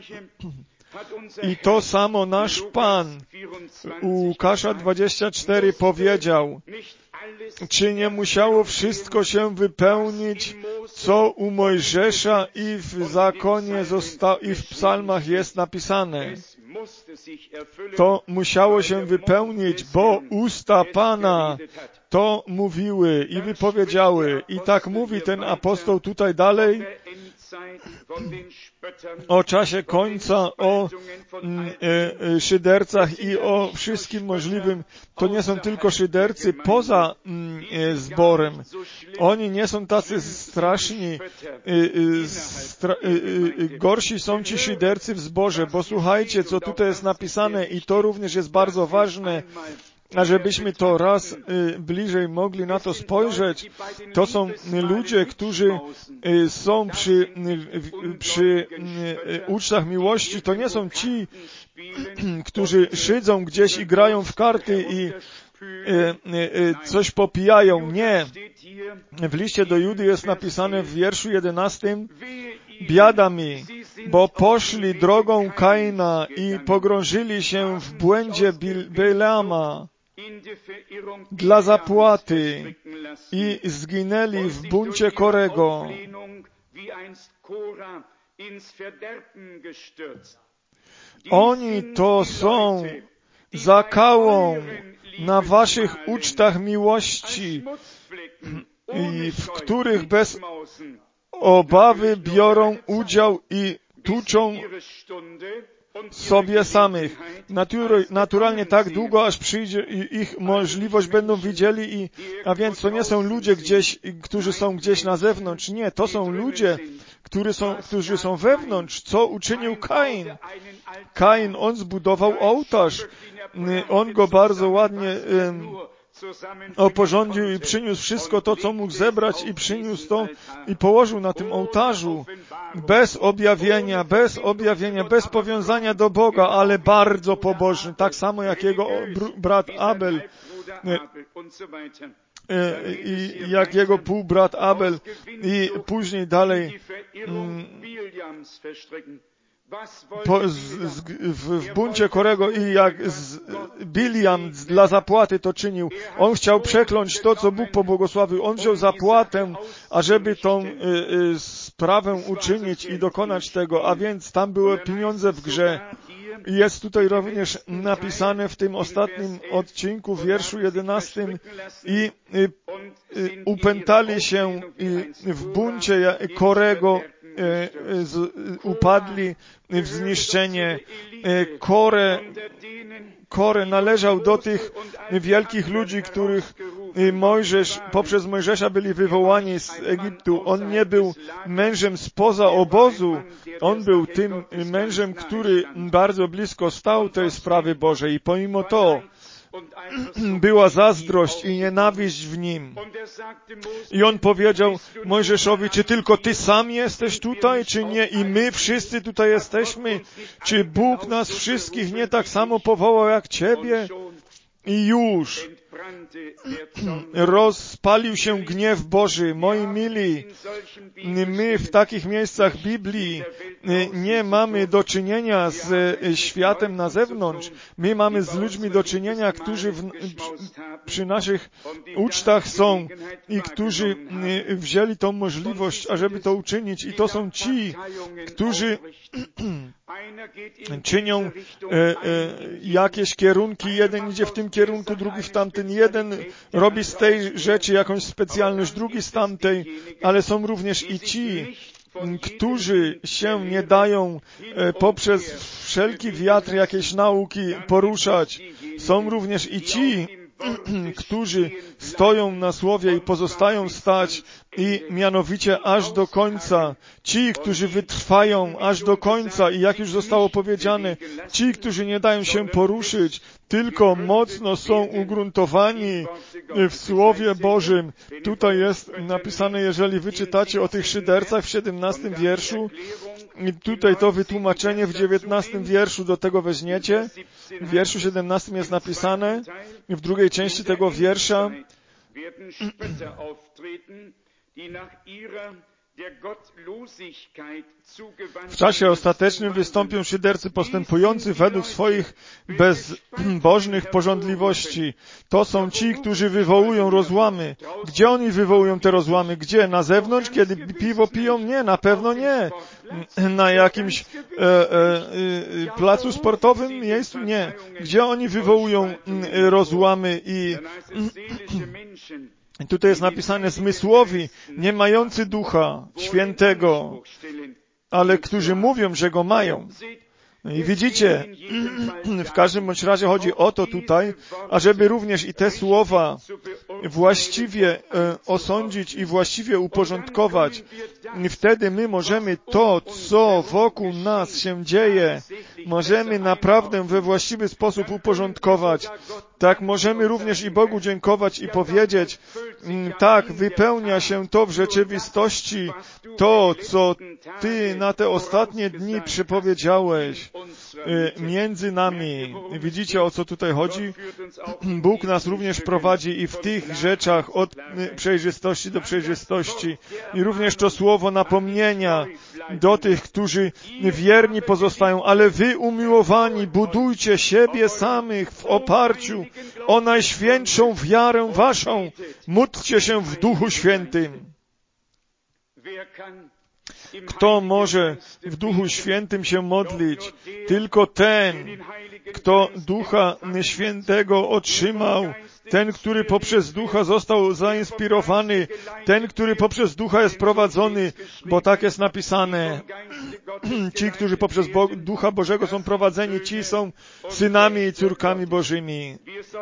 I to samo nasz Pan u Łukasza dwadzieścia cztery powiedział, czy nie musiało wszystko się wypełnić, co u Mojżesza i w zakonie zosta- i w psalmach jest napisane. To musiało się wypełnić, bo usta Pana to mówiły i wypowiedziały. I tak mówi ten apostoł tutaj dalej o czasie końca, o e, e, szydercach i o wszystkim możliwym. To nie są tylko szydercy poza e, zborem. Oni nie są tacy straszni. E, e, stra, e, e, gorsi są ci szydercy w zborze, bo słuchajcie, co tutaj jest napisane i to również jest bardzo ważne, a żebyśmy to raz y, bliżej mogli na to spojrzeć, to są ludzie, którzy y, są przy, y, przy y, ucztach miłości, to nie są ci, którzy szydzą gdzieś i grają w karty i y, y, coś popijają. Nie. W liście do Judy jest napisane w wierszu jedenastym, biada mi, bo poszli drogą Kaina i pogrążyli się w błędzie Bileama dla zapłaty i zginęli w buncie Korego. Oni to są zakałą na waszych ucztach miłości, i w których bez obawy biorą udział i tuczą sobie samych. Natur, naturalnie tak długo, aż przyjdzie i ich możliwość będą widzieli, i, a więc to nie są ludzie gdzieś, którzy są gdzieś na zewnątrz. Nie, to są ludzie, którzy są, którzy są wewnątrz. Co uczynił Kain? Kain, on zbudował ołtarz. On go bardzo ładnie um, oporządził i przyniósł wszystko to, co mógł zebrać, i przyniósł to i położył na tym ołtarzu. Bez objawienia, bez objawienia, bez powiązania do Boga, ale bardzo pobożny. Tak samo jak jego brat Abel i jak jego półbrat Abel, i później dalej Po, z, z, w, w buncie Korego, i jak z, Biliam dla zapłaty to czynił. On chciał przekląć to, co Bóg pobłogosławił. On wziął zapłatę, ażeby tą y, y, sprawę uczynić i dokonać tego, a więc tam były pieniądze w grze. Jest tutaj również napisane w tym ostatnim odcinku, w wierszu jedenastym, i y, y, upętali się y, w buncie Korego, Z, upadli w zniszczenie. Korę, Korę należał do tych wielkich ludzi, których Mojżesz, poprzez Mojżesza byli wywołani z Egiptu. On nie był mężem spoza obozu. On był tym mężem, który bardzo blisko stał tej sprawy Bożej. I pomimo to była zazdrość i nienawiść w nim. I on powiedział Mojżeszowi, czy tylko ty sam jesteś tutaj, czy nie i my wszyscy tutaj jesteśmy? Czy Bóg nas wszystkich nie tak samo powołał jak ciebie? I już rozpalił się gniew Boży. Moi mili, my w takich miejscach Biblii nie mamy do czynienia z światem na zewnątrz. My mamy z ludźmi do czynienia, którzy w, przy naszych ucztach są i którzy wzięli tą możliwość, ażeby to uczynić. I to są ci, którzy czynią e, e, jakieś kierunki. Jeden idzie w tym kierunku, drugi w tamten. Jeden robi z tej rzeczy jakąś specjalność, drugi z tamtej, ale są również i ci, którzy się nie dają e, poprzez wszelki wiatr jakiejś nauki poruszać. Są również i ci, którzy stoją na słowie i pozostają stać i mianowicie aż do końca. Ci, którzy wytrwają aż do końca i jak już zostało powiedziane, ci, którzy nie dają się poruszyć, tylko mocno są ugruntowani w Słowie Bożym. Tutaj jest napisane, jeżeli wyczytacie o tych szydercach w siedemnastym wierszu, i tutaj to wytłumaczenie w dziewiętnastym wierszu do tego weźmiecie. W wierszu siedemnastym jest napisane, w drugiej części tego wiersza, w czasie ostatecznym wystąpią szydercy postępujący według swoich bezbożnych pożądliwości. To są ci, którzy wywołują rozłamy. Gdzie oni wywołują te rozłamy? Gdzie? Na zewnątrz, kiedy piwo piją? Nie, na pewno nie. Na jakimś e, e, e, placu sportowym miejscu? Nie. Gdzie oni wywołują rozłamy i tutaj jest napisane zmysłowi, nie mający Ducha Świętego, ale którzy mówią, że Go mają. I widzicie, w każdym bądź razie chodzi o to tutaj, ażeby również i te słowa właściwie e, osądzić i właściwie uporządkować. I wtedy my możemy to, co wokół nas się dzieje, możemy naprawdę we właściwy sposób uporządkować. Tak możemy również i Bogu dziękować i powiedzieć, tak, wypełnia się to w rzeczywistości, to, co Ty na te ostatnie dni przypowiedziałeś między nami. Widzicie, o co tutaj chodzi? Bóg nas również prowadzi i w tych rzeczach od przejrzystości do przejrzystości. I również to słowo napomnienia do tych, którzy wierni pozostają, ale wy, umiłowani, budujcie siebie samych w oparciu o najświętszą wiarę waszą. Módlcie się w Duchu Świętym. Kto może w Duchu Świętym się modlić? Tylko ten, kto Ducha Świętego otrzymał, ten, który poprzez Ducha został zainspirowany, ten, który poprzez Ducha jest prowadzony, bo tak jest napisane. Ci, którzy poprzez Bo- Ducha Bożego są prowadzeni, ci są synami i córkami Bożymi.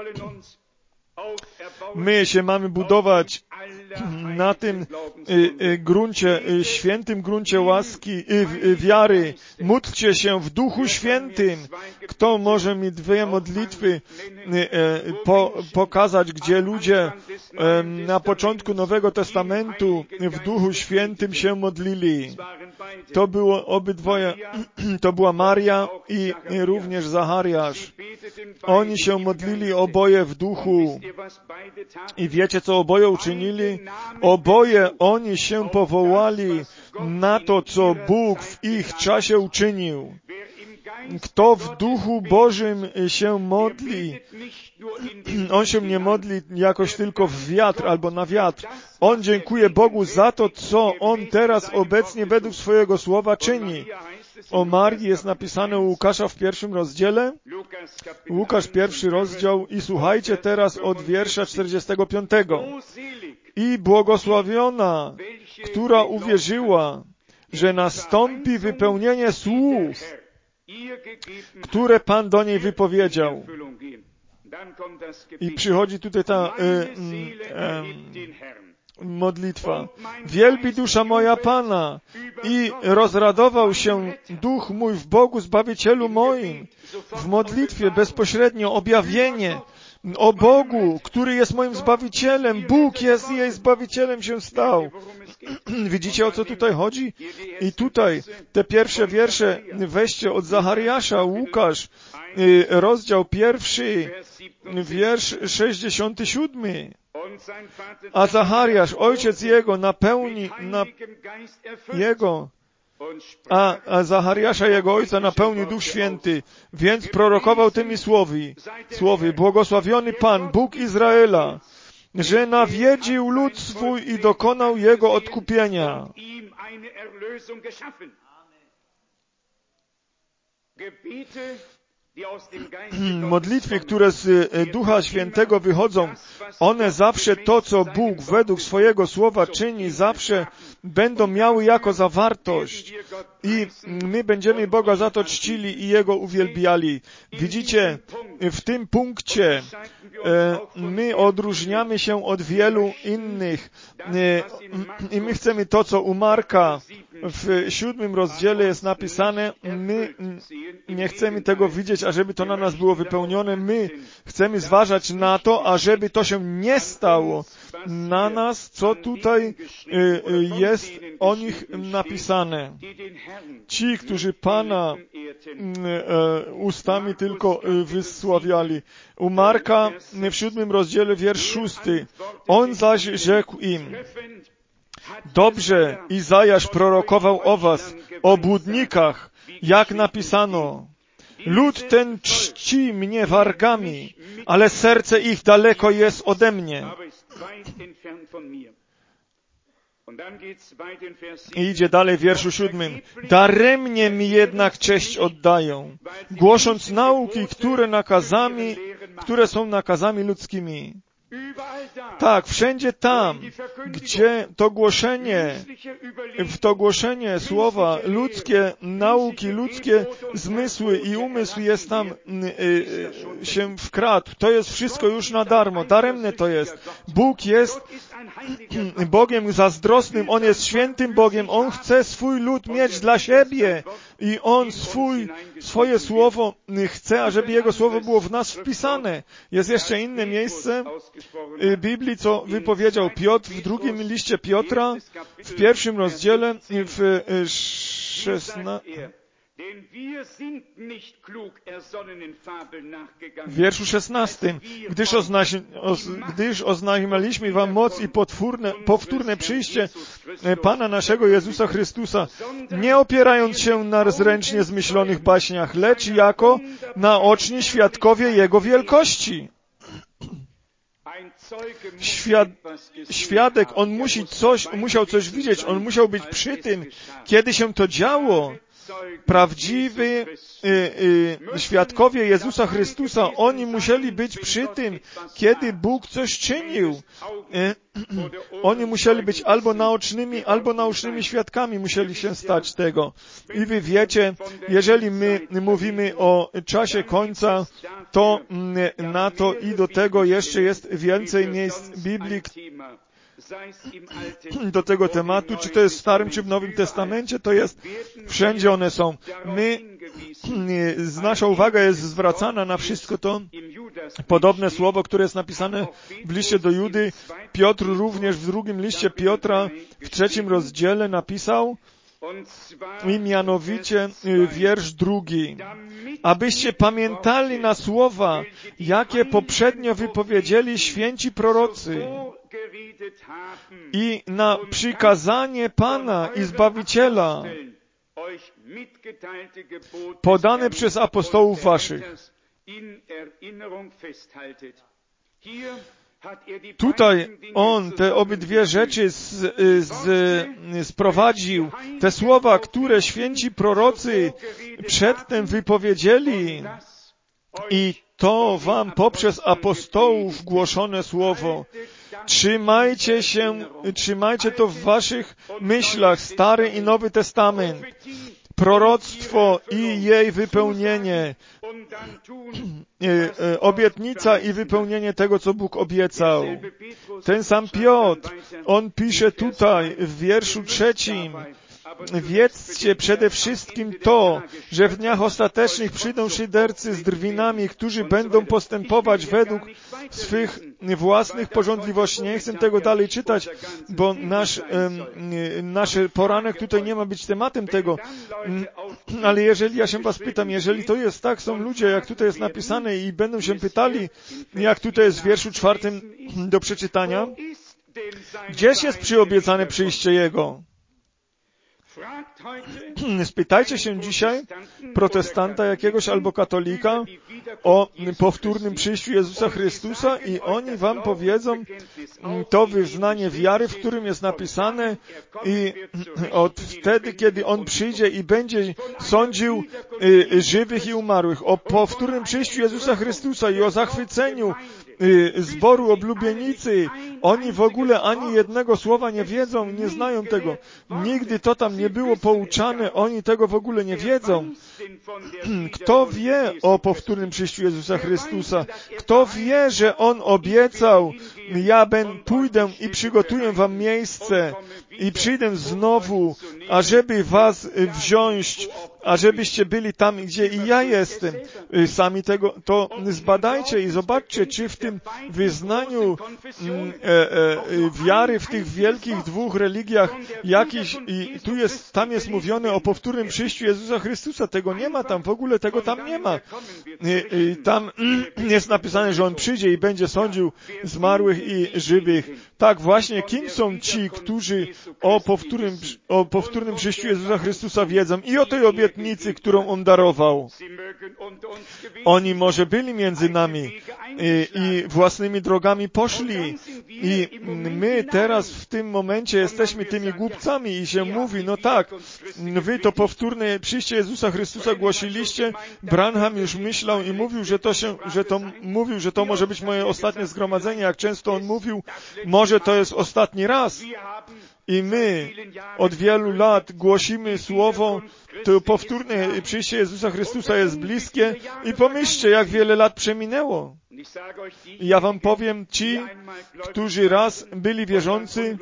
My się mamy budować na tym y, y, gruncie, y, świętym gruncie łaski, y, y, wiary. Módlcie się w Duchu Świętym. Kto może mi dwie modlitwy y, y, po, pokazać, gdzie ludzie y, na początku Nowego Testamentu w Duchu Świętym się modlili? To było obydwoje, to była Maria i, i również Zachariasz. Oni się modlili oboje w duchu. I wiecie, co oboje uczynili? Oboje oni się powołali na to, co Bóg w ich czasie uczynił. Kto w Duchu Bożym się modli, on się nie modli jakoś tylko w wiatr albo na wiatr. On dziękuje Bogu za to, co On teraz obecnie według swojego słowa czyni. O Marii jest napisane u Łukasza w pierwszym rozdziale. Łukasz pierwszy rozdział i słuchajcie teraz od wiersza czterdziestego piątego. I błogosławiona, która uwierzyła, że nastąpi wypełnienie słów, które Pan do niej wypowiedział. I przychodzi tutaj ta y, y, y, modlitwa. Wielbi dusza moja Pana i rozradował się duch mój w Bogu Zbawicielu moim. W modlitwie bezpośrednio objawienie o Bogu, który jest moim Zbawicielem. Bóg jest jej Zbawicielem się stał. Widzicie, o co tutaj chodzi? I tutaj te pierwsze wiersze weźcie od Zachariasza, Łukasz, rozdział pierwszy, wiersz sześćdziesiąty siódmy. A Zachariasz, ojciec jego, napełni na jego, a, a Zachariasza, jego ojca, napełni Duch Święty, więc prorokował tymi słowy, słowy, błogosławiony Pan, Bóg Izraela, że nawiedził lud swój i dokonał jego odkupienia. Modlitwy, które z Ducha Świętego wychodzą, one zawsze to, co Bóg według swojego słowa czyni, zawsze będą miały jako zawartość. I my będziemy Boga za to czcili i Jego uwielbiali. Widzicie, w tym punkcie my odróżniamy się od wielu innych. I my chcemy to, co u Marka w siódmym rozdziale jest napisane, my nie chcemy tego widzieć, ażeby to na nas było wypełnione. My chcemy zważać na to, ażeby to się nie stało na nas, co tutaj jest o nich napisane. Ci, którzy Pana ustami tylko wysławiali. U Marka w siódmym rozdziale wiersz szósty. On zaś rzekł im: dobrze Izajasz prorokował o was, o błudnikach, jak napisano. Lud ten czci mnie wargami, ale serce ich daleko jest ode mnie. I idzie dalej w wierszu siódmym. Daremnie mi jednak cześć oddają, głosząc nauki, które nakazami, które są nakazami ludzkimi. Tak, wszędzie tam, gdzie to głoszenie, w to głoszenie słowa, ludzkie nauki, ludzkie zmysły i umysł jest tam y, y, się wkradł. To jest wszystko już na darmo, daremne to jest. Bóg jest Bogiem zazdrosnym, On jest świętym Bogiem, On chce swój lud mieć dla siebie i On swój, swoje słowo chce, ażeby Jego słowo było w nas wpisane. Jest jeszcze inne miejsce Biblii, co wypowiedział Piotr w drugim liście Piotra, w pierwszym rozdziale, w szesnastym w wierszu szesnastym, gdyż, oznaś, os, gdyż oznajmaliśmy wam moc i potwórne, powtórne przyjście Pana naszego Jezusa Chrystusa, nie opierając się na zręcznie zmyślonych baśniach, lecz jako naoczni świadkowie Jego wielkości. Świad, świadek, on musi coś, musiał coś widzieć, on musiał być przy tym, kiedy się to działo. Prawdziwi y, y, świadkowie Jezusa Chrystusa, oni musieli być przy tym, kiedy Bóg coś czynił. Y, oni musieli być albo naocznymi, albo naocznymi świadkami, musieli się stać tego. I wy wiecie, jeżeli my mówimy o czasie końca, to na to i do tego jeszcze jest więcej miejsc Biblii, do tego tematu, czy to jest w Starym, czy w Nowym Testamencie, to jest, wszędzie one są. My, nasza uwaga jest zwracana na wszystko to. Podobne słowo, które jest napisane w liście do Judy, Piotr również w drugim liście Piotra, w trzecim rozdziale napisał, i mianowicie wiersz drugi. Abyście pamiętali na słowa, jakie poprzednio wypowiedzieli święci prorocy, i na przykazanie Pana i Zbawiciela podane przez apostołów waszych. Tutaj on te obydwie rzeczy z, z, sprowadził, te słowa, które święci prorocy przedtem wypowiedzieli, i to wam poprzez apostołów głoszone słowo. Trzymajcie się, trzymajcie to w waszych myślach, Stary i Nowy Testament, proroctwo i jej wypełnienie, obietnica i wypełnienie tego, co Bóg obiecał. Ten sam Piotr, on pisze tutaj w wierszu trzecim, wiedzcie przede wszystkim to, że w dniach ostatecznych przyjdą szydercy z drwinami, którzy będą postępować według swych własnych pożądliwości. Nie chcę tego dalej czytać, bo nasz, nasz poranek tutaj nie ma być tematem tego. Ale jeżeli ja się was pytam, jeżeli to jest tak, są ludzie, jak tutaj jest napisane i będą się pytali, jak tutaj jest w wierszu czwartym do przeczytania, gdzież jest przyobiecane przyjście Jego? Spytajcie się dzisiaj protestanta jakiegoś albo katolika o powtórnym przyjściu Jezusa Chrystusa i oni wam powiedzą to wyznanie wiary, w którym jest napisane i od wtedy, kiedy On przyjdzie i będzie sądził żywych i umarłych, o powtórnym przyjściu Jezusa Chrystusa i o zachwyceniu zboru oblubienicy. Oni w ogóle ani jednego słowa nie wiedzą, nie znają tego. Nigdy to tam nie było pouczane, oni tego w ogóle nie wiedzą. Kto wie o powtórnym przyjściu Jezusa Chrystusa? Kto wie, że On obiecał, ja ben, pójdę i przygotuję wam miejsce i przyjdę znowu, ażeby was wziąć, ażebyście byli tam, gdzie i ja jestem. Sami tego to zbadajcie i zobaczcie, czy w tym wyznaniu e, e, wiary, w tych wielkich dwóch religiach jakiś, i tu jest, tam jest mówione o powtórnym przyjściu Jezusa Chrystusa. Tego nie ma tam, w ogóle tego tam nie ma. I, i tam jest napisane, że On przyjdzie i będzie sądził zmarłych i żywych. Tak właśnie, kim są ci, którzy o powtórnym, o powtórnym przyjściu Jezusa Chrystusa wiedzą i o tej obietnicy, którą On darował. Oni może byli między nami i, i własnymi drogami poszli. I my teraz w tym momencie jesteśmy tymi głupcami i się mówi, no tak, wy to powtórne przyjście Jezusa Chrystusa głosiliście, Branham już myślał i mówił, że to się, że to mówił, że to może być moje ostatnie zgromadzenie, jak często on mówił, może to jest ostatni raz. I my od wielu lat głosimy słowo, to powtórne przyjście Jezusa Chrystusa jest bliskie i pomyślcie, jak wiele lat przeminęło. I ja wam powiem, ci, którzy raz byli wierzący,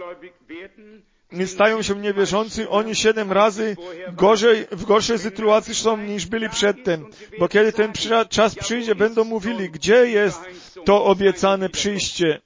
stają się niewierzący, oni siedem razy gorzej, w gorszej sytuacji są niż byli przedtem. Bo kiedy ten czas przyjdzie, będą mówili, gdzie jest to obiecane przyjście.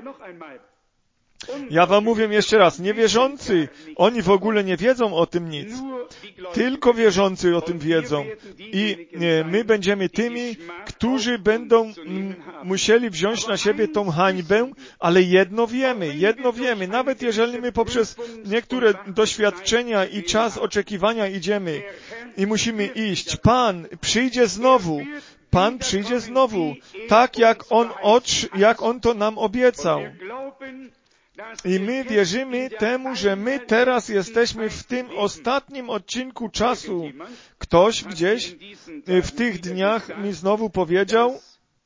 Ja wam mówię jeszcze raz, niewierzący, oni w ogóle nie wiedzą o tym nic. Tylko wierzący o tym wiedzą. I my będziemy tymi, którzy będą musieli wziąć na siebie tą hańbę, ale jedno wiemy, jedno wiemy. Nawet jeżeli my poprzez niektóre doświadczenia i czas oczekiwania idziemy i musimy iść, Pan przyjdzie znowu. Pan przyjdzie znowu, tak jak On, jak On to nam obiecał. I my wierzymy temu, że my teraz jesteśmy w tym ostatnim odcinku czasu. Ktoś gdzieś w tych dniach mi znowu powiedział,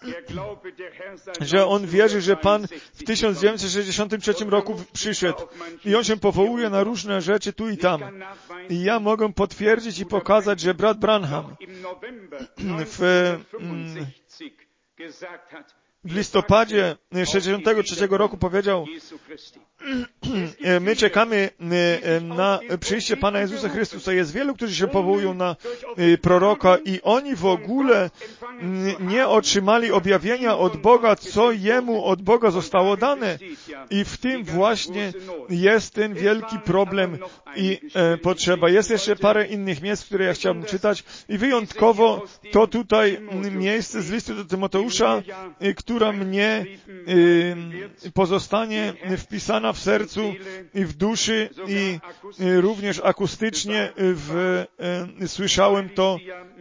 że on wierzy, że Pan w tysiąc dziewięćset sześćdziesiątym trzecim roku przyszedł. I on się powołuje na różne rzeczy tu i tam. I ja mogę potwierdzić i pokazać, że brat Branham w, w listopadzie sześćdziesiątego trzeciego roku powiedział, my czekamy na przyjście Pana Jezusa Chrystusa. Jest wielu, którzy się powołują na proroka i oni w ogóle nie otrzymali objawienia od Boga, co jemu od Boga zostało dane. I w tym właśnie jest ten wielki problem i potrzeba. Jest jeszcze parę innych miejsc, które ja chciałbym czytać i wyjątkowo to tutaj miejsce z listu do Tymoteusza, która mnie pozostanie wpisana w sercu i w duszy i również akustycznie w, e, słyszałem to,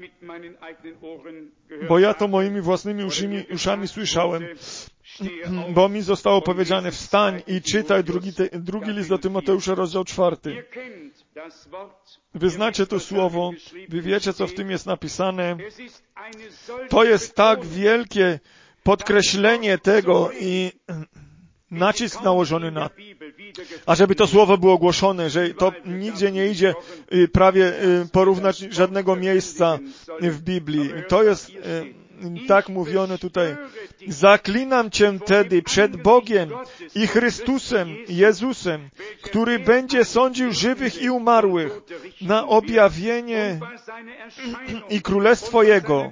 bo ja to moimi własnymi uszami, uszami słyszałem, bo mi zostało powiedziane wstań i czytaj drugi, te, drugi list do Tymoteusza, rozdział czwarty. Wy znacie to słowo, wy wiecie, co w tym jest napisane. To jest tak wielkie podkreślenie tego i nacisk nałożony na, ażeby to słowo było głoszone, że to nigdzie nie idzie prawie porównać żadnego miejsca w Biblii. To jest tak mówiono tutaj. Zaklinam Cię tedy przed Bogiem i Chrystusem, Jezusem, który będzie sądził żywych i umarłych na objawienie i królestwo Jego.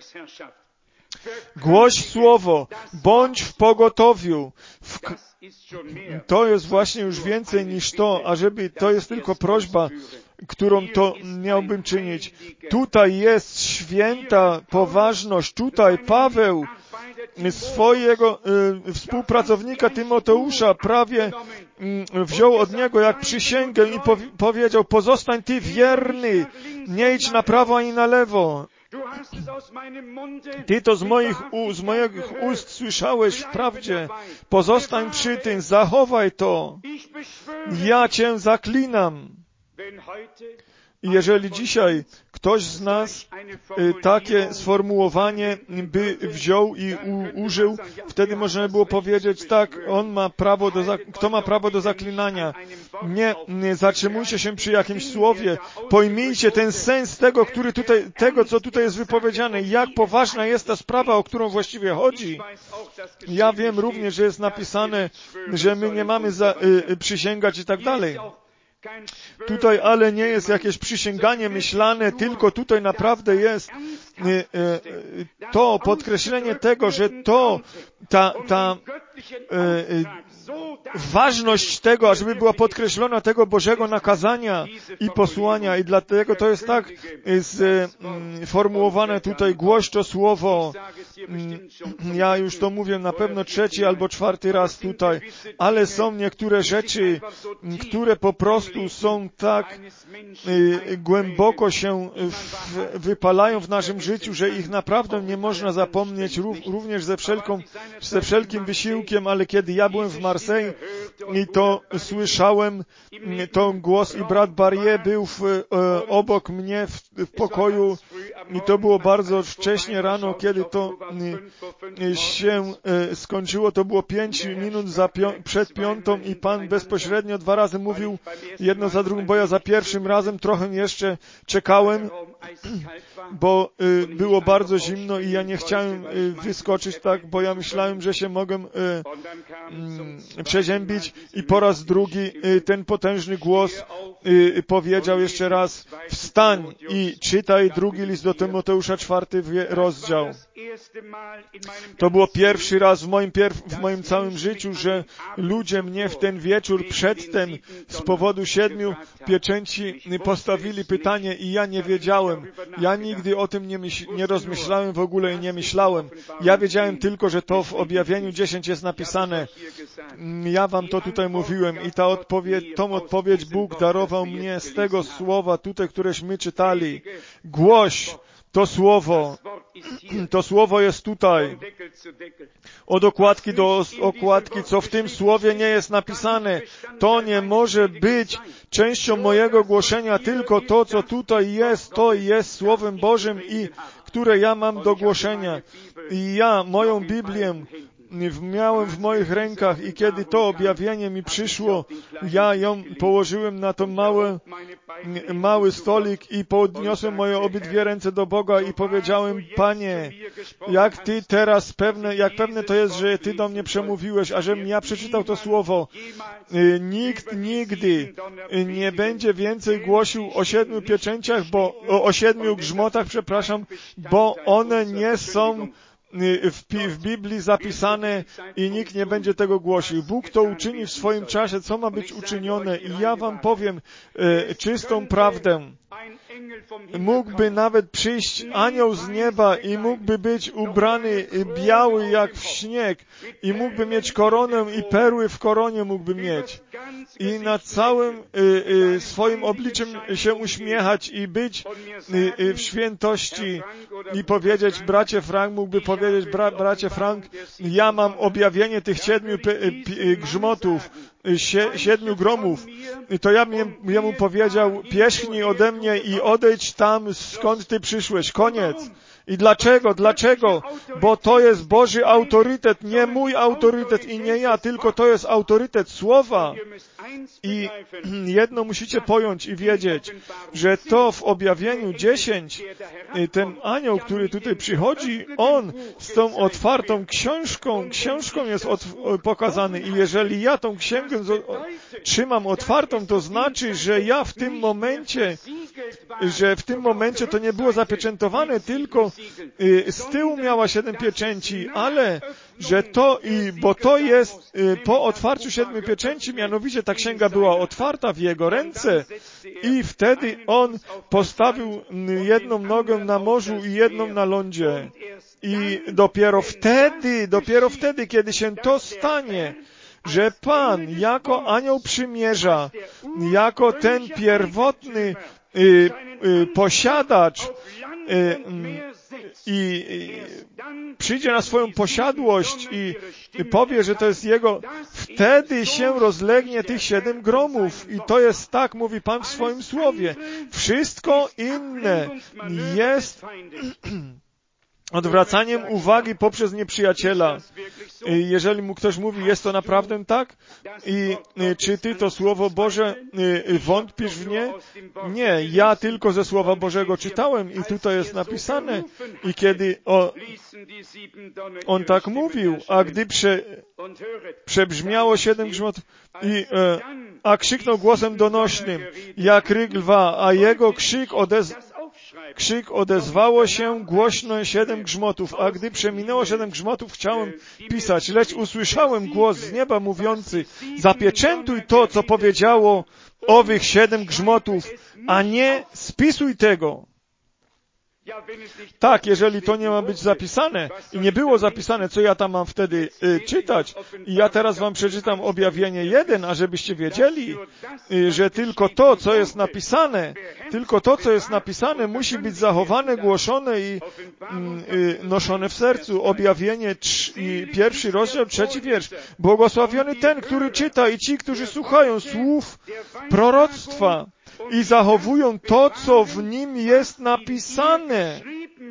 Głoś słowo, bądź w pogotowiu. W... To jest właśnie już więcej niż to, ażeby to jest tylko prośba, którą to miałbym czynić. Tutaj jest święta poważność. Tutaj Paweł swojego y, współpracownika Tymoteusza prawie y, wziął od niego jak przysięgę i powi- powiedział: pozostań Ty wierny, nie idź na prawo ani na lewo. Ty to z moich, u, z moich ust słyszałeś wprawdzie. Pozostań przy tym, zachowaj to. Ja Cię zaklinam. I jeżeli dzisiaj ktoś z nas y, takie sformułowanie by wziął i u, użył, wtedy można było powiedzieć: tak, on ma prawo do, kto ma prawo do zaklinania. Nie, nie zatrzymujcie się przy jakimś słowie, pojmijcie ten sens tego, który tutaj, tego, co tutaj jest wypowiedziane, jak poważna jest ta sprawa, o którą właściwie chodzi. Ja wiem również, że jest napisane, że my nie mamy za, y, przysięgać i tak dalej. Tutaj ale nie jest jakieś przysięganie myślane, tylko tutaj naprawdę jest to podkreślenie tego, że to, ta, ta ważność tego, ażeby była podkreślona tego Bożego nakazania i posłania, i dlatego to jest tak sformułowane tutaj: głoś to słowo. Ja już to mówię na pewno trzeci albo czwarty raz tutaj, ale są niektóre rzeczy, które po prostu są tak głęboko się wypalają w naszym życiu, że ich naprawdę nie można zapomnieć, również ze wszelką, ze wszelkim wysiłkiem, ale kiedy ja byłem w Marsei i to słyszałem, to głos, i brat Barrier był w, e, obok mnie w, w pokoju, i to było bardzo wcześnie rano, kiedy to e, się e, skończyło. To było pięć minut za pią- przed piątą i Pan bezpośrednio dwa razy mówił, jedno za drugim, bo ja za pierwszym razem trochę jeszcze czekałem, bo y, było bardzo zimno i ja nie chciałem y, wyskoczyć tak, bo ja myślałem, że się mogę y, y, przeziębić, i po raz drugi y, ten potężny głos y, powiedział jeszcze raz: wstań i czytaj drugi list do Tymoteusza, czwarty rozdział. To było pierwszy raz w moim, pierw, w moim całym życiu, że ludzie mnie w ten wieczór przedtem z powodu siedmiu pieczęci postawili pytanie i ja nie wiedziałem. Ja nigdy o tym nie, myśl, nie rozmyślałem w ogóle i nie myślałem. Ja wiedziałem tylko, że to w objawieniu dziesięć jest napisane. Ja wam to tutaj mówiłem i ta odpowiedź, tą odpowiedź Bóg darował mnie z tego słowa tutaj, któreśmy czytali. Głoś to słowo. To słowo jest tutaj. Od okładki do okładki, co w tym słowie nie jest napisane, to nie może być częścią mojego głoszenia, tylko to, co tutaj jest, to jest Słowem Bożym, i które ja mam do głoszenia. I ja moją Biblię miałem w moich rękach, i kiedy to objawienie mi przyszło, ja ją położyłem na to małe, mały stolik i podniosłem moje obydwie ręce do Boga i powiedziałem: Panie, jak Ty teraz pewne, jak pewne to jest, że Ty do mnie przemówiłeś, a żebym ja przeczytał to słowo. Nikt nigdy nie będzie więcej głosił o siedmiu pieczęciach, bo, o, o siedmiu grzmotach, przepraszam, bo one nie są W, w Biblii zapisane i nikt nie będzie tego głosił. Bóg to uczyni w swoim czasie, co ma być uczynione, i ja wam powiem e, czystą prawdę. Mógłby nawet przyjść anioł z nieba i mógłby być ubrany biały jak w śnieg i mógłby mieć koronę i perły w koronie mógłby mieć. I nad całym y, y, swoim obliczem się uśmiechać i być y, y, w świętości i powiedzieć: bracie Frank, mógłby powiedzieć: bra, bracie Frank, ja mam objawienie tych siedmiu p- p- grzmotów, sie, siedmiu gromów. I to ja bym jemu powiedział: pierzchnij ode mnie i odejdź tam, skąd ty przyszłeś. Koniec. I dlaczego? Dlaczego? Bo to jest Boży autorytet, nie mój autorytet i nie ja, tylko to jest autorytet Słowa. I jedno musicie pojąć i wiedzieć, że to w objawieniu dziesięć, ten anioł, który tutaj przychodzi, on z tą otwartą książką, książką jest od, pokazany i jeżeli ja tą księgę z, o, trzymam otwartą, to znaczy, że ja w tym momencie, że w tym momencie to nie było zapieczętowane, tylko y, z tyłu miała siedem pieczęci, ale że to i, bo to jest y, po otwarciu siedmiu pieczęci, mianowicie ta księga była otwarta w jego ręce i wtedy on postawił jedną nogę na morzu i jedną na lądzie. I dopiero wtedy, dopiero wtedy, kiedy się to stanie, że Pan jako anioł przymierza, jako ten pierwotny y, y, posiadacz y, y, i, i przyjdzie na swoją posiadłość i, i powie, że to jest jego, wtedy się rozlegnie tych siedem gromów. I to jest tak, mówi Pan w swoim słowie. Wszystko inne jest odwracaniem uwagi poprzez nieprzyjaciela. Jeżeli mu ktoś mówi, jest to naprawdę tak? I czy ty to Słowo Boże wątpisz w nie? Nie, ja tylko ze Słowa Bożego czytałem i tutaj jest napisane. I kiedy o, on tak mówił, a gdy prze, przebrzmiało siedem grzmotów, i, e, a krzyknął głosem donośnym, jak ryk lwa, a jego krzyk odezwał, Krzyk odezwało się głośno siedem grzmotów, a gdy przeminęło siedem grzmotów, chciałem pisać, lecz usłyszałem głos z nieba mówiący, zapieczętuj to, co powiedziało owych siedem grzmotów, a nie spisuj tego. Tak, jeżeli to nie ma być zapisane i nie było zapisane, co ja tam mam wtedy y, czytać. I ja teraz wam przeczytam objawienie jeden, a żebyście wiedzieli, y, że tylko to, co jest napisane, tylko to, co jest napisane, musi być zachowane, głoszone i y, y, noszone w sercu. Objawienie trz, i pierwszy rozdział, trzeci wiersz. Błogosławiony ten, który czyta i ci, którzy słuchają słów proroctwa i zachowują to, co w nim jest napisane.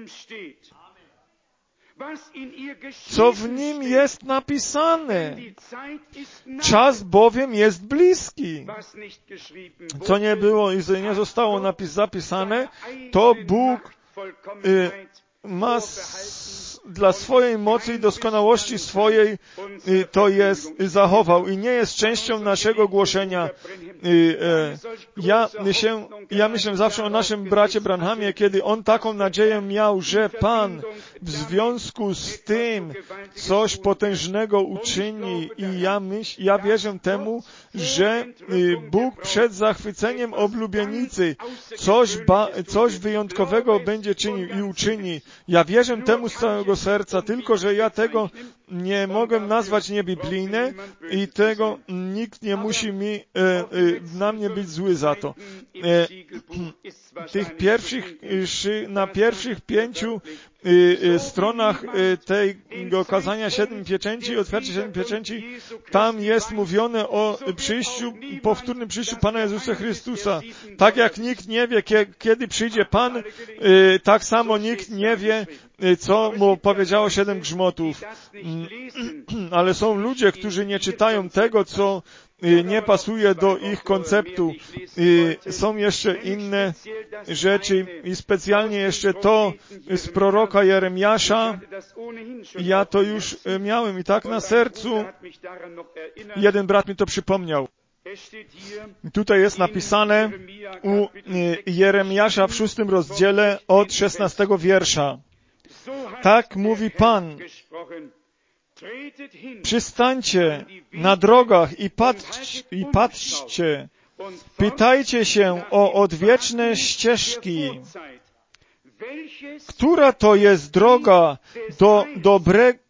Co w nim jest napisane. Czas bowiem jest bliski. Co nie było i nie zostało napis- zapisane, to Bóg y, ma s, dla swojej mocy i doskonałości swojej y, to jest y, zachował i nie jest częścią naszego głoszenia. Y, y, ja, się, ja myślę zawsze o naszym bracie Branhamie, kiedy on taką nadzieję miał, że Pan w związku z tym coś potężnego uczyni i ja myśl, ja wierzę temu, że y, Bóg przed zachwyceniem oblubienicy coś, ba, coś wyjątkowego będzie czynił i uczyni. Ja wierzę temu z całego serca, tylko że ja tego nie mogę nazwać niebiblijne i tego nikt nie musi mi, e, e, na mnie być zły za to. E, tych pierwszych, na pierwszych pięciu e, e, stronach e, tego kazania siedmiu pieczęci, otwarcie siedmiu pieczęci, tam jest mówione o przyjściu, powtórnym przyjściu Pana Jezusa Chrystusa. Tak jak nikt nie wie, kiedy przyjdzie Pan, e, tak samo nikt nie wie, co mu powiedziało siedem grzmotów. Ale są ludzie, którzy nie czytają tego, co nie pasuje do ich konceptu. Są jeszcze inne rzeczy i specjalnie jeszcze to z proroka Jeremiasza. Ja to już miałem i tak na sercu. Jeden brat mi to przypomniał. Tutaj jest napisane u Jeremiasza w szóstym rozdziale od szesnastego wiersza. Tak mówi Pan, przystańcie na drogach i, patrz, i patrzcie, pytajcie się o odwieczne ścieżki, która to jest droga do dobrego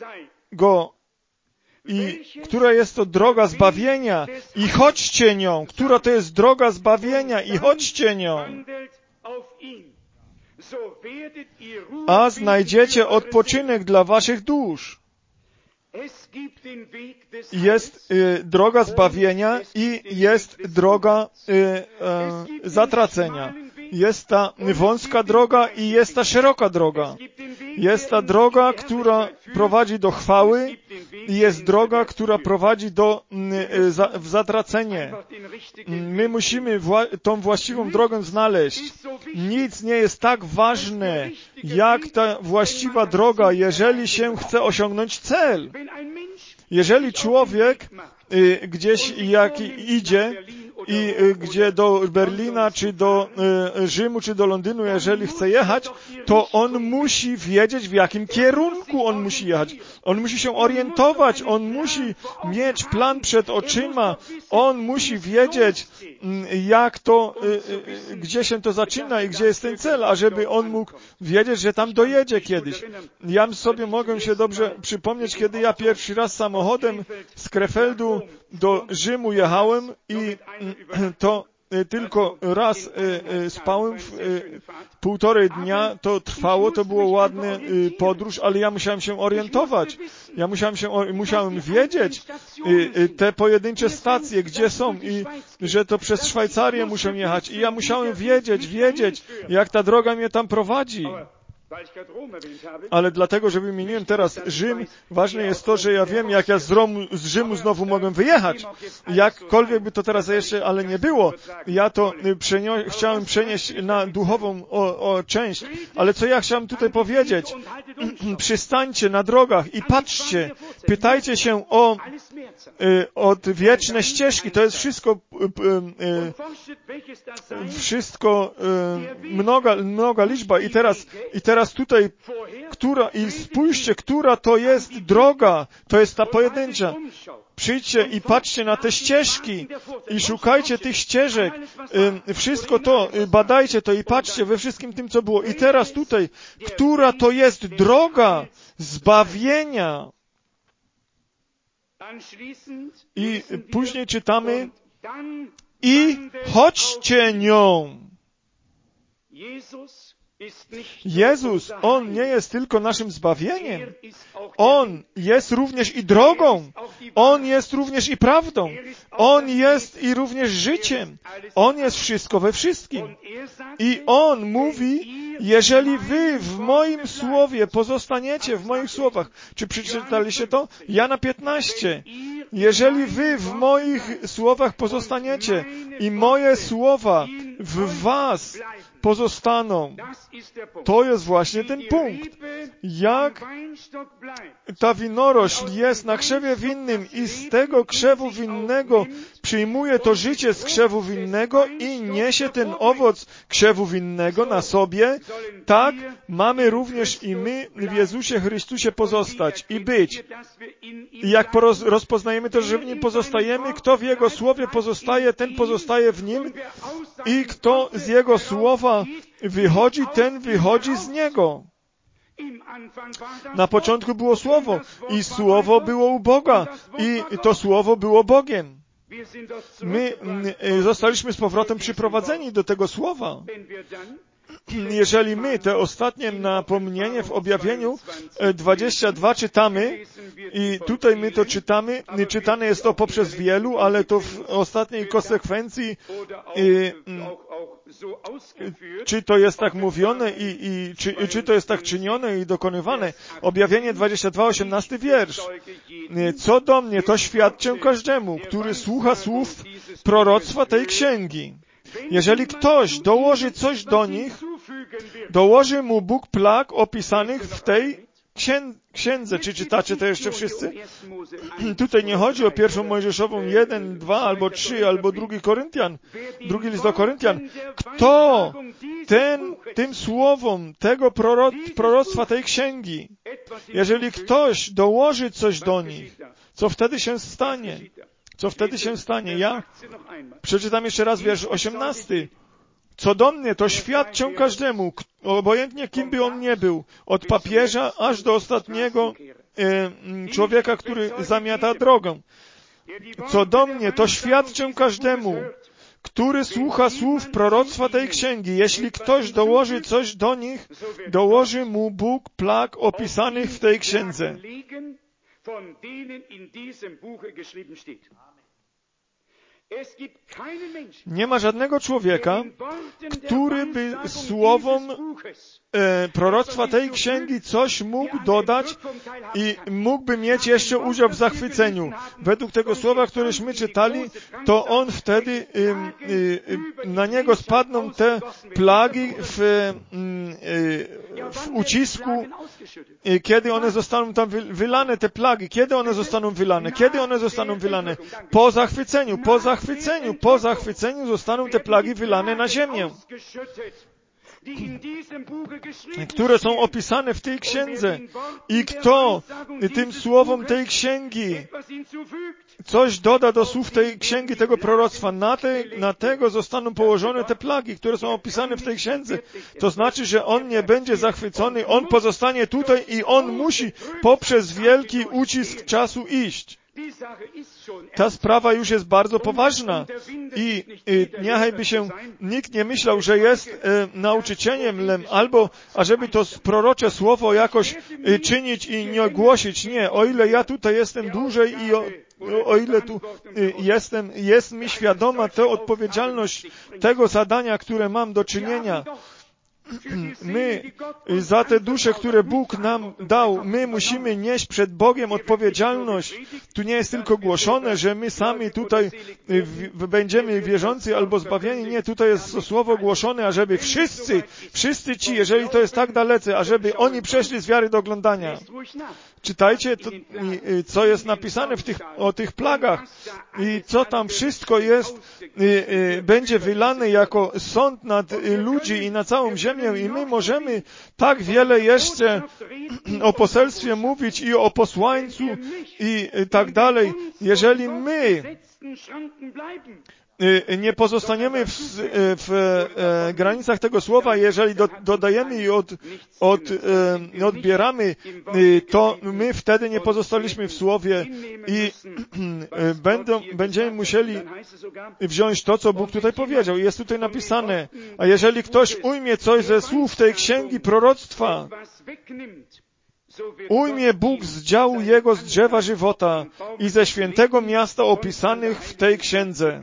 i która jest to droga zbawienia i chodźcie nią, która to jest droga zbawienia i chodźcie nią. A znajdziecie odpoczynek dla waszych dusz. Jest y, droga zbawienia i jest droga y, y, zatracenia. Jest ta wąska droga i jest ta szeroka droga. Jest ta droga, która prowadzi do chwały i jest droga, która prowadzi do za, w zatracenie. My musimy wła- tą właściwą drogę znaleźć. Nic nie jest tak ważne, jak ta właściwa droga, jeżeli się chce osiągnąć cel. Jeżeli człowiek y, gdzieś jak idzie i y, gdzie do Berlina, czy do y, Rzymu, czy do Londynu, jeżeli chce jechać, to on musi wiedzieć, w jakim kierunku on musi jechać. On musi się orientować, on musi mieć plan przed oczyma, on musi wiedzieć, jak to, y, y, gdzie się to zaczyna i gdzie jest ten cel, ażeby on mógł wiedzieć, że tam dojedzie kiedyś. Ja sobie mogę się dobrze przypomnieć, kiedy ja pierwszy raz samochodem z Krefeldu do Rzymu jechałem i to tylko raz spałem, w półtorej dnia to trwało, to było ładne podróż, ale ja musiałem się orientować. Ja musiałem się, musiałem wiedzieć te pojedyncze stacje, gdzie są i że to przez Szwajcarię muszę jechać i ja musiałem wiedzieć, wiedzieć, jak ta droga mnie tam prowadzi. Ale dlatego, że wymieniłem teraz Rzym, ważne jest to, że ja wiem, jak ja z, Romu, z Rzymu znowu mogę wyjechać. Jakkolwiek by to teraz jeszcze, ale nie było. Ja to przenio- chciałem przenieść na duchową o, o część. Ale co ja chciałem tutaj powiedzieć? Przystańcie na drogach i patrzcie. Pytajcie się o, y, o wieczne ścieżki. To jest wszystko y, y, wszystko y, mnoga, mnoga liczba. I teraz, i teraz Teraz tutaj, która, i spójrzcie, która to jest droga, to jest ta pojedyncza. Przyjdźcie i patrzcie na te ścieżki i szukajcie tych ścieżek. Wszystko to, badajcie to i patrzcie we wszystkim tym, co było. I teraz tutaj, która to jest droga zbawienia. I później czytamy i chodźcie nią. Jezus, On nie jest tylko naszym zbawieniem. On jest również i drogą. On jest również i prawdą. On jest i również życiem. On jest wszystko we wszystkim. I On mówi, jeżeli wy w moim słowie pozostaniecie, w moich słowach. Czy przeczytaliście to? Jana piętnaście. Jeżeli wy w moich słowach pozostaniecie i moje słowa w was pozostaną. To jest właśnie ten punkt. Jak ta winorośl jest na krzewie winnym i z tego krzewu winnego przyjmuje to życie z krzewu winnego i niesie ten owoc krzewu winnego na sobie, tak mamy również i my w Jezusie Chrystusie pozostać i być. I jak rozpoznajemy to, że w Nim pozostajemy, kto w Jego Słowie pozostaje, ten pozostaje w Nim i kto z Jego Słowa wychodzi, ten wychodzi z Niego. Na początku było Słowo i Słowo było u Boga i to Słowo było Bogiem. My zostaliśmy z powrotem przyprowadzeni do tego Słowa. Jeżeli my te ostatnie napomnienie w objawieniu dwadzieścia dwa czytamy i tutaj my to czytamy, czytane jest to poprzez wielu, ale to w ostatniej konsekwencji y, czy to jest tak mówione i, i czy, czy to jest tak czynione i dokonywane. Objawienie dwadzieścia dwa, osiemnasty wiersz. Co do mnie, to świadczę każdemu, który słucha słów proroctwa tej księgi. Jeżeli ktoś dołoży coś do nich, dołoży mu Bóg plag opisanych w tej księdze. Czy czytacie to jeszcze wszyscy? Tutaj nie chodzi o pierwszą Mojżeszową jeden, dwa, albo trzy, albo drugi Koryntian, drugi list do Koryntian. Kto ten, tym słowom tego proro, proroctwa tej księgi, jeżeli ktoś dołoży coś do nich, co wtedy się stanie? Co wtedy się stanie? Ja przeczytam jeszcze raz wiersz osiemnasty. Co do mnie, to świadczę każdemu, obojętnie kim by on nie był, od papieża aż do ostatniego e, człowieka, który zamiata drogę. Co do mnie, to świadczę każdemu, który słucha słów proroctwa tej księgi. Jeśli ktoś dołoży coś do nich, dołoży mu Bóg plag opisanych w tej księdze. Nie ma żadnego człowieka, który by słowom e, proroctwa tej księgi coś mógł dodać i mógłby mieć jeszcze udział w zachwyceniu. Według tego słowa, któreśmy czytali, to on wtedy y, y, y, na niego spadną te plagi w, y, w ucisku, y, kiedy one zostaną tam wy, wylane, te plagi, kiedy one zostaną wylane, kiedy one zostaną wylane? Po zachwyceniu, po zachwyceniu, po zachwyceniu zostaną te plagi wylane na ziemię, które są opisane w tej księdze. I kto tym słowom tej księgi coś doda do słów tej księgi, tego proroctwa, na, te, na tego zostaną położone te plagi, które są opisane w tej księdze. To znaczy, że on nie będzie zachwycony, on pozostanie tutaj i on musi poprzez wielki ucisk czasu iść. Ta sprawa już jest bardzo poważna i, i niechaj by się nikt nie myślał, że jest e, nauczycielem albo ażeby to prorocze słowo jakoś e, czynić i nie ogłosić. Nie, o ile ja tutaj jestem dłużej i o, o ile tu e, jestem, jest mi świadoma ta odpowiedzialność tego zadania, które mam do czynienia. My za te dusze, które Bóg nam dał, my musimy nieść przed Bogiem odpowiedzialność. Tu nie jest tylko głoszone, że my sami tutaj w, w, będziemy wierzący albo zbawieni. Nie, tutaj jest to słowo głoszone, ażeby wszyscy, wszyscy ci, jeżeli to jest tak dalece, ażeby oni przeszli z wiary do oglądania. Czytajcie, to, co jest napisane w tych, o tych plagach i co tam wszystko jest, będzie wylane jako sąd nad ludzi i na całą ziemię. I my możemy tak wiele jeszcze o poselstwie mówić i o posłańcu i tak dalej. Jeżeli my nie pozostaniemy w, w e, granicach tego słowa, jeżeli do, dodajemy i od, od, e, odbieramy, to my wtedy nie pozostaliśmy w słowie i e, będą, będziemy musieli wziąć to, co Bóg tutaj powiedział. Jest tutaj napisane, a jeżeli ktoś ujmie coś ze słów tej księgi proroctwa, ujmie Bóg z działu Jego z drzewa żywota i ze świętego miasta opisanych w tej księdze.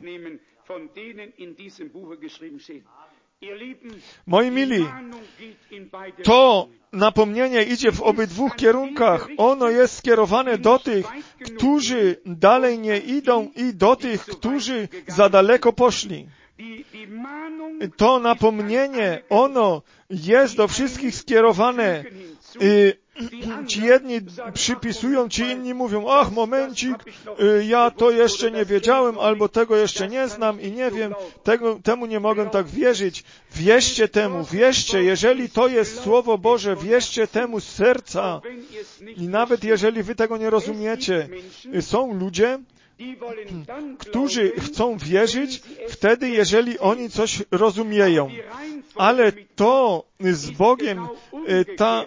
Moi mili, to napomnienie idzie w obydwu kierunkach. Ono jest skierowane do tych, którzy dalej nie idą i do tych, którzy za daleko poszli. To napomnienie, ono jest do wszystkich skierowane. Ci jedni przypisują, ci inni mówią, ach, momencik, ja to jeszcze nie wiedziałem, albo tego jeszcze nie znam i nie wiem, tego, temu nie mogę tak wierzyć. Wierzcie temu, wierzcie, jeżeli to jest Słowo Boże, wierzcie temu z serca. I nawet jeżeli wy tego nie rozumiecie, są ludzie, którzy chcą wierzyć wtedy, jeżeli oni coś rozumieją. Ale to z Bogiem, ta,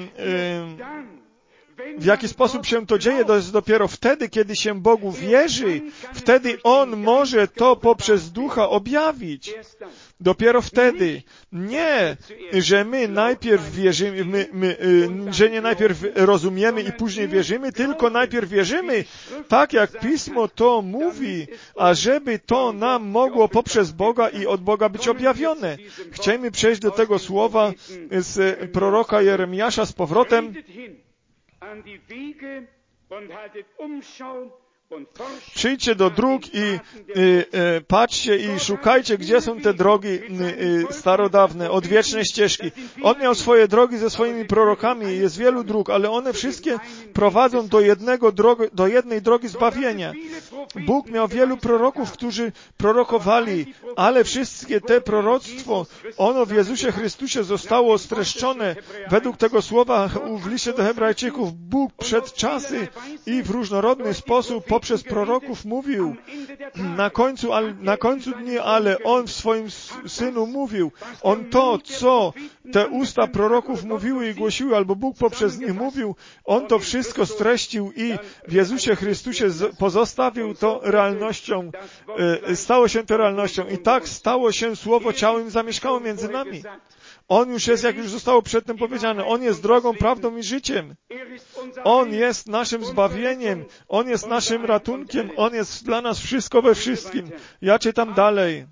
w jaki sposób się to dzieje, to jest dopiero wtedy, kiedy się Bogu wierzy. Wtedy On może to poprzez Ducha objawić. Dopiero wtedy. Nie, że my najpierw wierzymy, my, my, że nie najpierw rozumiemy i później wierzymy, tylko najpierw wierzymy, tak jak Pismo to mówi, ażeby to nam mogło poprzez Boga i od Boga być objawione. Chcemy przejść do tego słowa z proroka Jeremiasza z powrotem. Przyjdźcie do dróg i y, y, patrzcie i szukajcie, gdzie są te drogi y, y, starodawne, odwieczne ścieżki. On miał swoje drogi ze swoimi prorokami, jest wielu dróg, ale one wszystkie prowadzą do jednego drogi, do jednej drogi zbawienia. Bóg miał wielu proroków, którzy prorokowali, ale wszystkie te proroctwo, ono w Jezusie Chrystusie zostało streszczone według tego słowa w liście do Hebrajczyków. Bóg przed czasy i w różnorodny sposób poprzez proroków mówił na końcu, al, na końcu dni, ale On w swoim Synu mówił. On to, co te usta proroków mówiły i głosiły, albo Bóg poprzez nich mówił, On to wszystko streścił i w Jezusie Chrystusie pozostawił to realnością, stało się to realnością. I tak stało się Słowo ciałem, zamieszkało między nami. On już jest, jak już zostało przedtem powiedziane, On jest drogą, prawdą i życiem. On jest naszym zbawieniem. On jest naszym ratunkiem. On jest dla nas wszystko we wszystkim. Ja czytam dalej.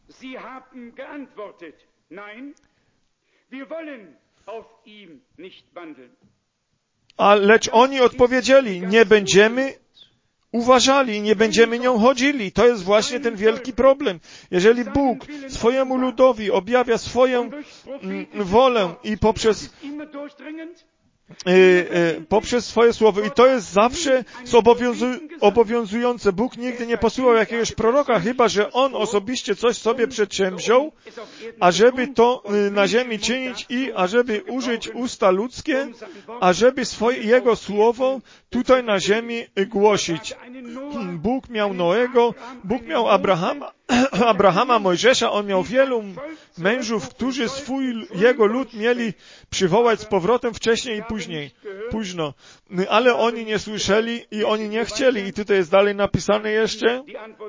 A lecz oni odpowiedzieli, nie będziemy uważali, nie będziemy nią chodzili. To jest właśnie ten wielki problem. Jeżeli Bóg swojemu ludowi objawia swoją mm, wolę i poprzez Y, y, poprzez swoje słowo. I to jest zawsze zobowiązu- obowiązujące. Bóg nigdy nie posyłał jakiegoś proroka, chyba że On osobiście coś sobie przedsięwziął, ażeby to y, na ziemi czynić i ażeby użyć usta ludzkie, ażeby swoje, Jego słowo tutaj na ziemi głosić. Bóg miał Noego, Bóg miał Abrahama, Abrahama, Mojżesza, On miał wielu mężów, którzy swój, Jego lud mieli przywołać z powrotem wcześniej i później, późno. Ale oni nie słyszeli i oni nie chcieli. I tutaj jest dalej napisane jeszcze,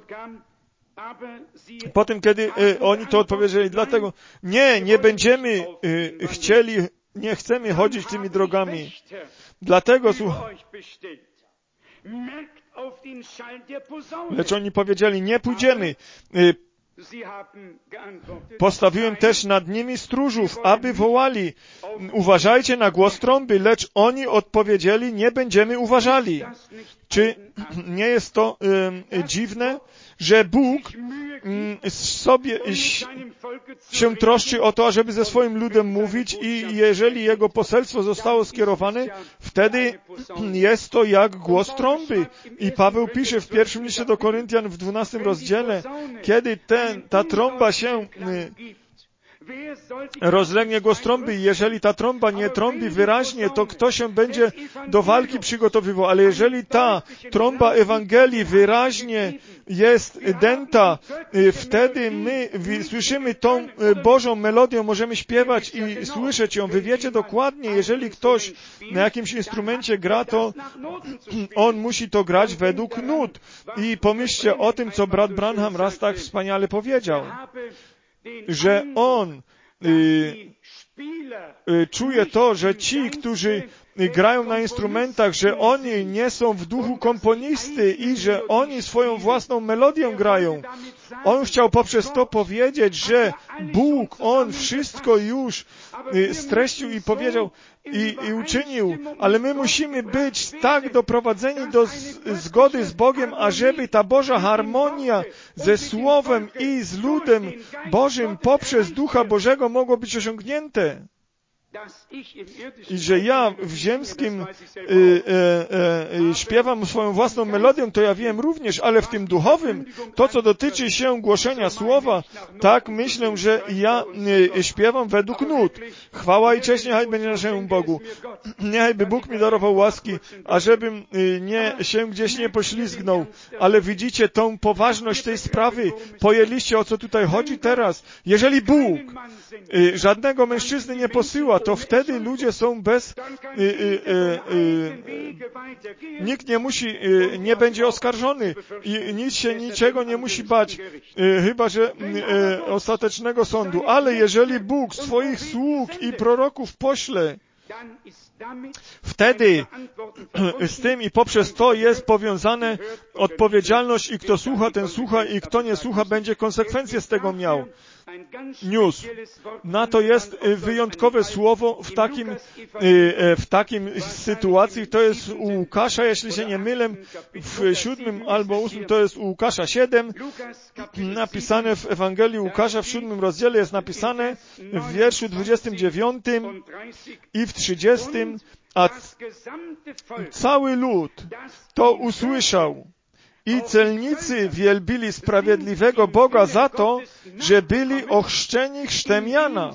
po tym, kiedy y, oni to odpowiedzieli, dlatego nie, nie będziemy y, chcieli, nie chcemy chodzić tymi drogami. Dlatego, słuchaj, lecz oni powiedzieli, nie pójdziemy. Postawiłem też nad nimi stróżów, aby wołali, uważajcie na głos trąby, lecz oni odpowiedzieli, nie będziemy uważali. Czy nie jest to um, dziwne, że Bóg um, sobie się troszczy o to, ażeby ze swoim ludem mówić i jeżeli Jego poselstwo zostało skierowane, wtedy jest to jak głos trąby. I Paweł pisze w pierwszym liście do Koryntian w dwunastym rozdziale, kiedy ten, ta trąba się rozlegnie głos trąby i jeżeli ta trąba nie trąbi wyraźnie, to kto się będzie do walki przygotowywał? Ale jeżeli ta trąba Ewangelii wyraźnie jest dęta, wtedy my słyszymy tą Bożą melodię, możemy śpiewać i słyszeć ją. Wy wiecie dokładnie, jeżeli ktoś na jakimś instrumencie gra, to on musi to grać według nut. I pomyślcie o tym, co brat Branham raz tak wspaniale powiedział, że on y, y, czuje to, że ci, którzy grają na instrumentach, że oni nie są w duchu komponisty i że oni swoją własną melodię grają. On chciał poprzez to powiedzieć, że Bóg, On wszystko już y, streścił i powiedział i, i uczynił, ale my musimy być tak doprowadzeni do z, zgody z Bogiem, ażeby ta Boża harmonia ze Słowem i z ludem Bożym poprzez Ducha Bożego mogło być osiągnięte. I że ja w ziemskim y, y, y, śpiewam swoją własną melodię, to ja wiem również, ale w tym duchowym, to co dotyczy się głoszenia słowa, tak myślę, że ja y, śpiewam według nut. Chwała i cześć niechaj będzie naszemu Bogu. Niechaj by Bóg mi darował łaski, ażebym y, nie, się gdzieś nie poślizgnął. Ale widzicie tą poważność tej sprawy. Pojęliście, o co tutaj chodzi teraz. Jeżeli Bóg y, żadnego mężczyzny nie posyła, to wtedy ludzie są bez... Y, y, y, y, nikt nie musi, y, nie będzie oskarżony i nic się niczego nie musi bać, y, chyba że y, ostatecznego sądu. Ale jeżeli Bóg swoich sług i proroków pośle, wtedy z tym i poprzez to jest powiązane odpowiedzialność i kto słucha, ten słucha i kto nie słucha, będzie konsekwencje z tego miał. Niósł. Na to jest wyjątkowe słowo w takim, w takim sytuacji. To jest u Łukasza, jeśli się nie mylę, w siódmym albo ósmym, to jest u Łukasza siedem, napisane w Ewangelii Łukasza w siódmym rozdziale jest napisane w wierszu dwudziestym dziewiątym i w trzydziestym, a cały lud to usłyszał. I celnicy wielbili sprawiedliwego Boga za to, że byli ochrzczeni chrztem Jana.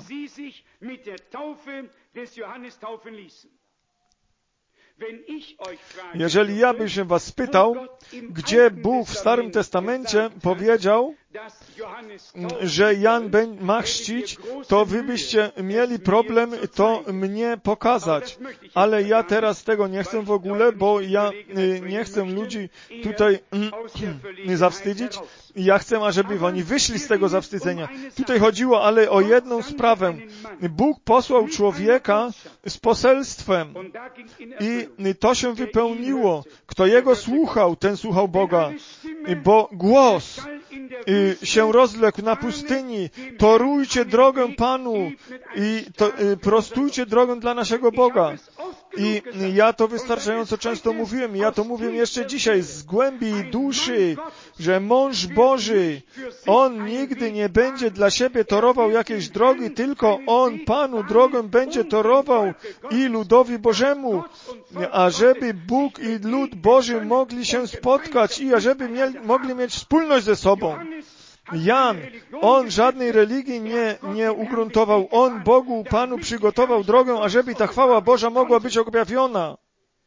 Jeżeli ja bym się was spytał, gdzie Bóg w Starym Testamencie powiedział, że Jan ma chrzcić, to wy byście mieli problem to mnie pokazać. Ale ja teraz tego nie chcę w ogóle, bo ja nie chcę ludzi tutaj zawstydzić. Ja chcę, ażeby oni wyszli z tego zawstydzenia. Tutaj chodziło ale o jedną sprawę. Bóg posłał człowieka z poselstwem i to się wypełniło. Kto Jego słuchał, ten słuchał Boga. Bo głos się rozległ na pustyni. Torujcie drogę Panu i to, prostujcie drogę dla naszego Boga. I ja to wystarczająco często mówiłem, ja to mówię jeszcze dzisiaj z głębi duszy, że mąż Boży, on nigdy nie będzie dla siebie torował jakiejś drogi, tylko on Panu drogę będzie torował i ludowi Bożemu, ażeby Bóg i lud Boży mogli się spotkać i ażeby mieli, mogli mieć wspólność ze sobą. Jan, on żadnej religii nie, nie ugruntował. On Bogu, Panu przygotował drogę, ażeby ta chwała Boża mogła być objawiona.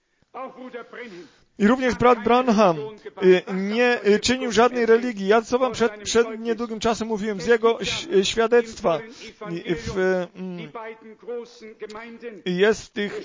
I również brat Branham nie czynił żadnej religii. Ja co wam przed, przed niedługim czasem mówiłem z jego świadectwa. W, jest tych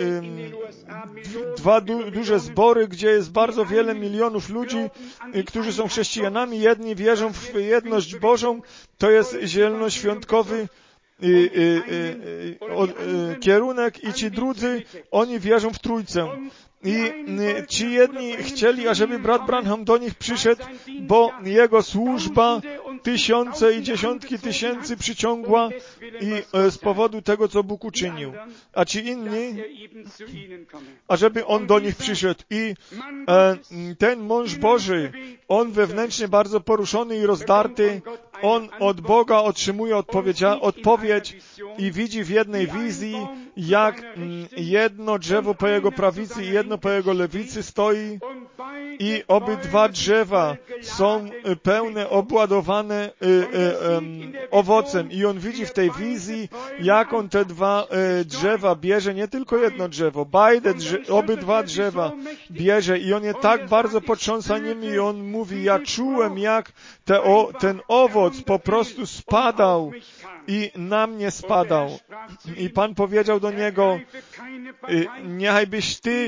dwa du, duże zbory, gdzie jest bardzo wiele milionów ludzi, którzy są chrześcijanami. Jedni wierzą w jedność Bożą. To jest zielonoświątkowy I, i, i, o, i, kierunek i ci drudzy, oni wierzą w Trójcę. I ci jedni chcieli, ażeby brat Branham do nich przyszedł, bo jego służba tysiące i dziesiątki tysięcy przyciągła i z powodu tego, co Bóg uczynił. A ci inni, ażeby on do nich przyszedł. I e, ten mąż Boży, on wewnętrznie bardzo poruszony i rozdarty, on od Boga otrzymuje odpowiedź i widzi w jednej wizji, jak jedno drzewo po jego prawicy i jedno po jego lewicy stoi i obydwa drzewa są pełne, obładowane y, y, um, owocem. I on widzi w tej wizji, jak on te dwa y, drzewa bierze, nie tylko jedno drzewo, bajde drze- obydwa drzewa bierze i on je tak bardzo potrząsa nimi i on mówi, ja czułem, jak te, o, ten owoc po prostu spadał i na mnie spadał. I Pan powiedział do niego, niechaj byś ty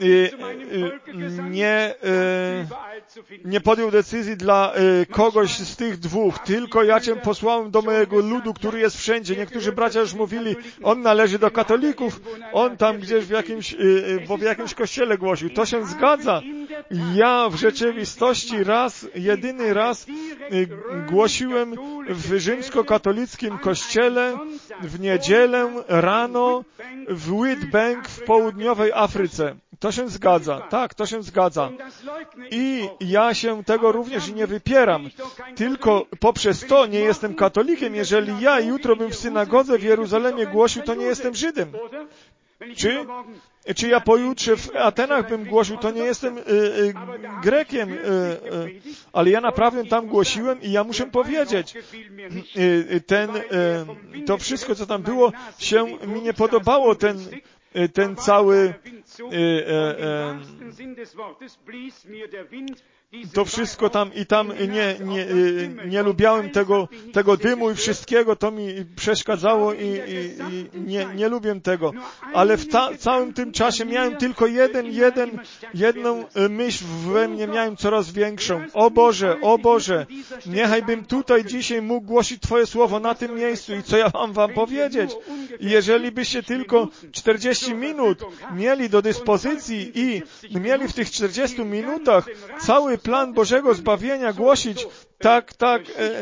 nie, nie podjął decyzji dla kogoś z tych dwóch, tylko ja cię posłałem do mojego ludu, który jest wszędzie. Niektórzy bracia już mówili, on należy do katolików, on tam gdzieś w jakimś, bo w jakimś kościele głosił. To się zgadza. Ja w rzeczywistości raz, jedyny raz głosiłem w rzymskokatolickim kościele w niedzielę rano w Witbank w południowej Afryce. To się zgadza. Tak, to się zgadza. I ja się tego również nie wypieram. Tylko poprzez to nie jestem katolikiem. Jeżeli ja jutro bym w synagodze w Jeruzalemie głosił, to nie jestem Żydem. Czy, czy ja pojutrze w Atenach bym głosił, to nie jestem y, y, Grekiem, y, y, ale ja naprawdę tam głosiłem i ja muszę powiedzieć, y, y, ten, y, to wszystko, co tam było, się mi nie podobało, ten, y, ten cały y, y, y, to wszystko tam i tam nie, nie, nie lubiałem tego, tego dymu i wszystkiego, to mi przeszkadzało i, i, i nie, nie lubię tego. Ale w ta, całym tym czasie miałem tylko jeden, jeden, jedną myśl we mnie miałem coraz większą. O Boże, o Boże, niechaj bym tutaj dzisiaj mógł głosić Twoje słowo na tym miejscu i co ja mam wam powiedzieć. I jeżeli byście tylko czterdzieści minut mieli do dyspozycji i mieli w tych czterdziestu minutach cały plan Bożego zbawienia głosić tak, tak, e, e,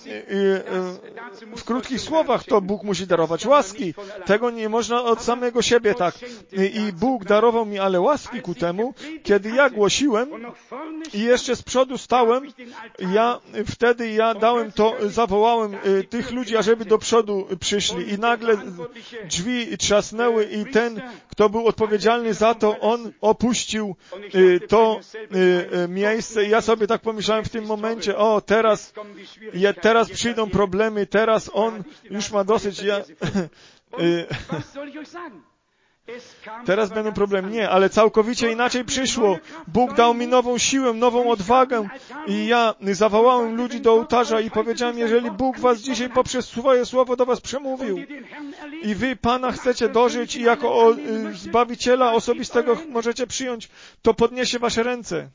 e, w krótkich słowach, to Bóg musi darować łaski. Tego nie można od samego siebie tak. I Bóg darował mi ale łaski ku temu, kiedy ja głosiłem i jeszcze z przodu stałem, ja wtedy ja dałem to, zawołałem tych ludzi, ażeby do przodu przyszli i nagle drzwi trzasnęły i ten, kto był odpowiedzialny za to, on opuścił to miejsce i ja sobie tak pomyślałem w tym momencie, o, teraz, ja, teraz przyjdą problemy, teraz on już ma dosyć. Ja, Teraz będą problemy. Nie, ale całkowicie inaczej przyszło. Bóg dał mi nową siłę, nową odwagę i ja zawołałem ludzi do ołtarza i powiedziałem, jeżeli Bóg was dzisiaj poprzez swoje słowo do was przemówił i wy Pana chcecie dożyć i jako o, y, Zbawiciela osobistego możecie przyjąć, to podniesie wasze ręce.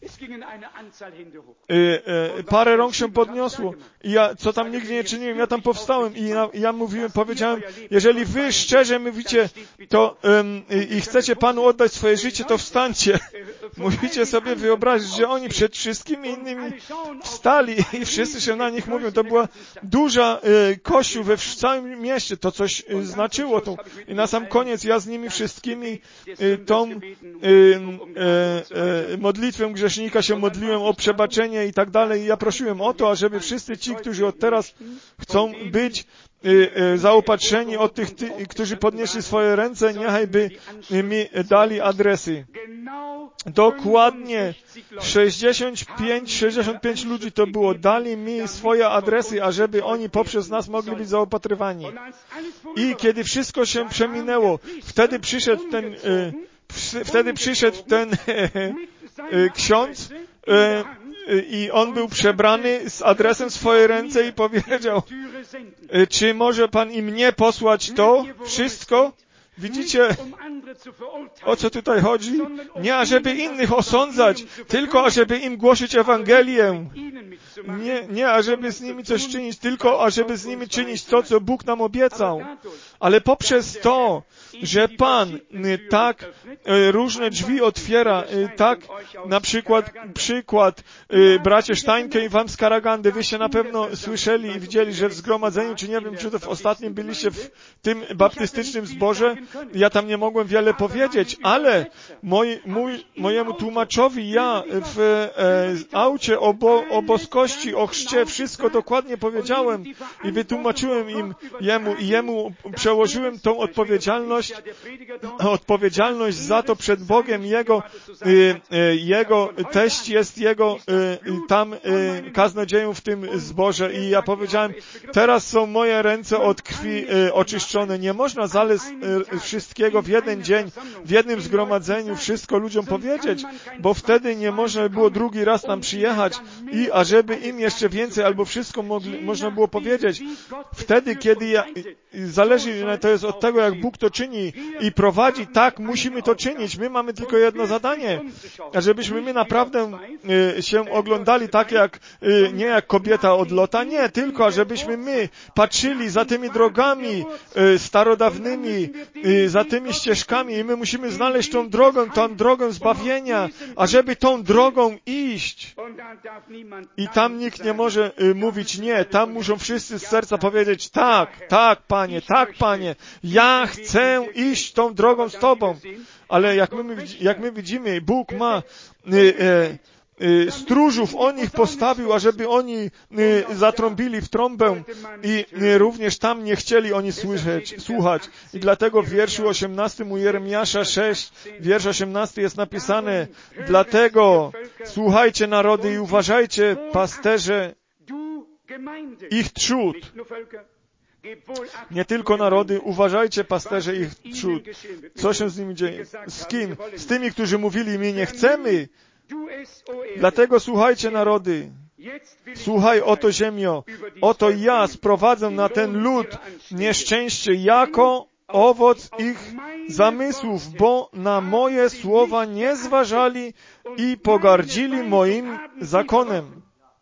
Y, y, parę rąk się podniosło i ja, co tam nigdy nie czyniłem, ja tam powstałem i ja, ja mówiłem, powiedziałem, jeżeli wy szczerze mówicie to um, i, i chcecie Panu oddać swoje życie, to wstańcie. Musicie sobie wyobrazić, że oni przed wszystkimi innymi wstali i wszyscy się na nich mówią. To była duża y, kościół we całym mieście, to coś y, znaczyło. To. I na sam koniec ja z nimi wszystkimi y, tą y, y, y, modlitwę grzesznika się modliłem o przebaczenie i tak dalej. I ja prosiłem o to, ażeby wszyscy ci, którzy od teraz chcą być y, y, zaopatrzeni od tych, ty, którzy podnieśli swoje ręce, niechaj by mi dali adresy. Dokładnie sześćdziesiąt pięć, sześćdziesiąt pięć ludzi to było. Dali mi swoje adresy, ażeby oni poprzez nas mogli być zaopatrywani. I kiedy wszystko się przeminęło, wtedy przyszedł ten, y, przy, wtedy przyszedł ten y, ksiądz y, i on był przebrany z adresem w swoje ręce i powiedział, y, czy może Pan i mnie posłać to wszystko? Widzicie, o co tutaj chodzi? Nie ażeby innych osądzać, tylko ażeby im głosić Ewangelię. Nie, nie ażeby z nimi coś czynić, tylko ażeby z nimi czynić to, co Bóg nam obiecał. Ale poprzez to, że Pan tak różne drzwi otwiera, tak na przykład, przykład bracie Steinke i wam z Karagandy, wyście na pewno słyszeli i widzieli, że w zgromadzeniu, czy nie wiem, czy to w ostatnim byliście w tym baptystycznym zborze, ja tam nie mogłem wiele powiedzieć, ale moj, mój, mojemu tłumaczowi ja w e, aucie o, bo, o boskości, o chrzcie, wszystko dokładnie powiedziałem i wytłumaczyłem im, jemu i jemu przełożyłem tą odpowiedzialność, odpowiedzialność za to przed Bogiem. Jego, e, e, jego teść jest jego e, tam e, kaznodzieją w tym zborze i ja powiedziałem, teraz są moje ręce od krwi e, oczyszczone. Nie można zalec e, wszystkiego w jeden dzień, w jednym zgromadzeniu, wszystko ludziom powiedzieć, bo wtedy nie można było drugi raz tam przyjechać i ażeby im jeszcze więcej albo wszystko mogli, można było powiedzieć. Wtedy, kiedy ja, zależy, to jest od tego, jak Bóg to czyni i prowadzi, tak musimy to czynić. My mamy tylko jedno zadanie, ażebyśmy my naprawdę y, się oglądali tak jak, y, nie jak kobieta od lota, nie, tylko ażebyśmy my patrzyli za tymi drogami y, starodawnymi, y, za tymi ścieżkami i my musimy znaleźć tą drogę, tą drogę zbawienia, ażeby tą drogą iść. I tam nikt nie może y, mówić nie, tam muszą wszyscy z serca powiedzieć tak, tak, Panie, tak, Panie, ja chcę iść tą drogą z Tobą. Ale jak my, jak my widzimy, Bóg ma y, y, y, stróżów, On ich postawił, ażeby oni y, zatrąbili w trąbę i y, również tam nie chcieli oni słyszeć, słuchać. I dlatego w wierszu osiemnastym u Jeremiasza sześć, wiersz osiemnasty jest napisane, dlatego słuchajcie narody i uważajcie pasterze ich trzód. Nie tylko narody, uważajcie pasterze ich trzód. Co się z nimi dzieje? Z kim? Z tymi, którzy mówili mi nie chcemy. Dlatego słuchajcie narody. Słuchaj, oto ziemio, oto ja sprowadzę na ten lud nieszczęście jako owoc ich zamysłów, bo na moje słowa nie zważali i pogardzili moim zakonem.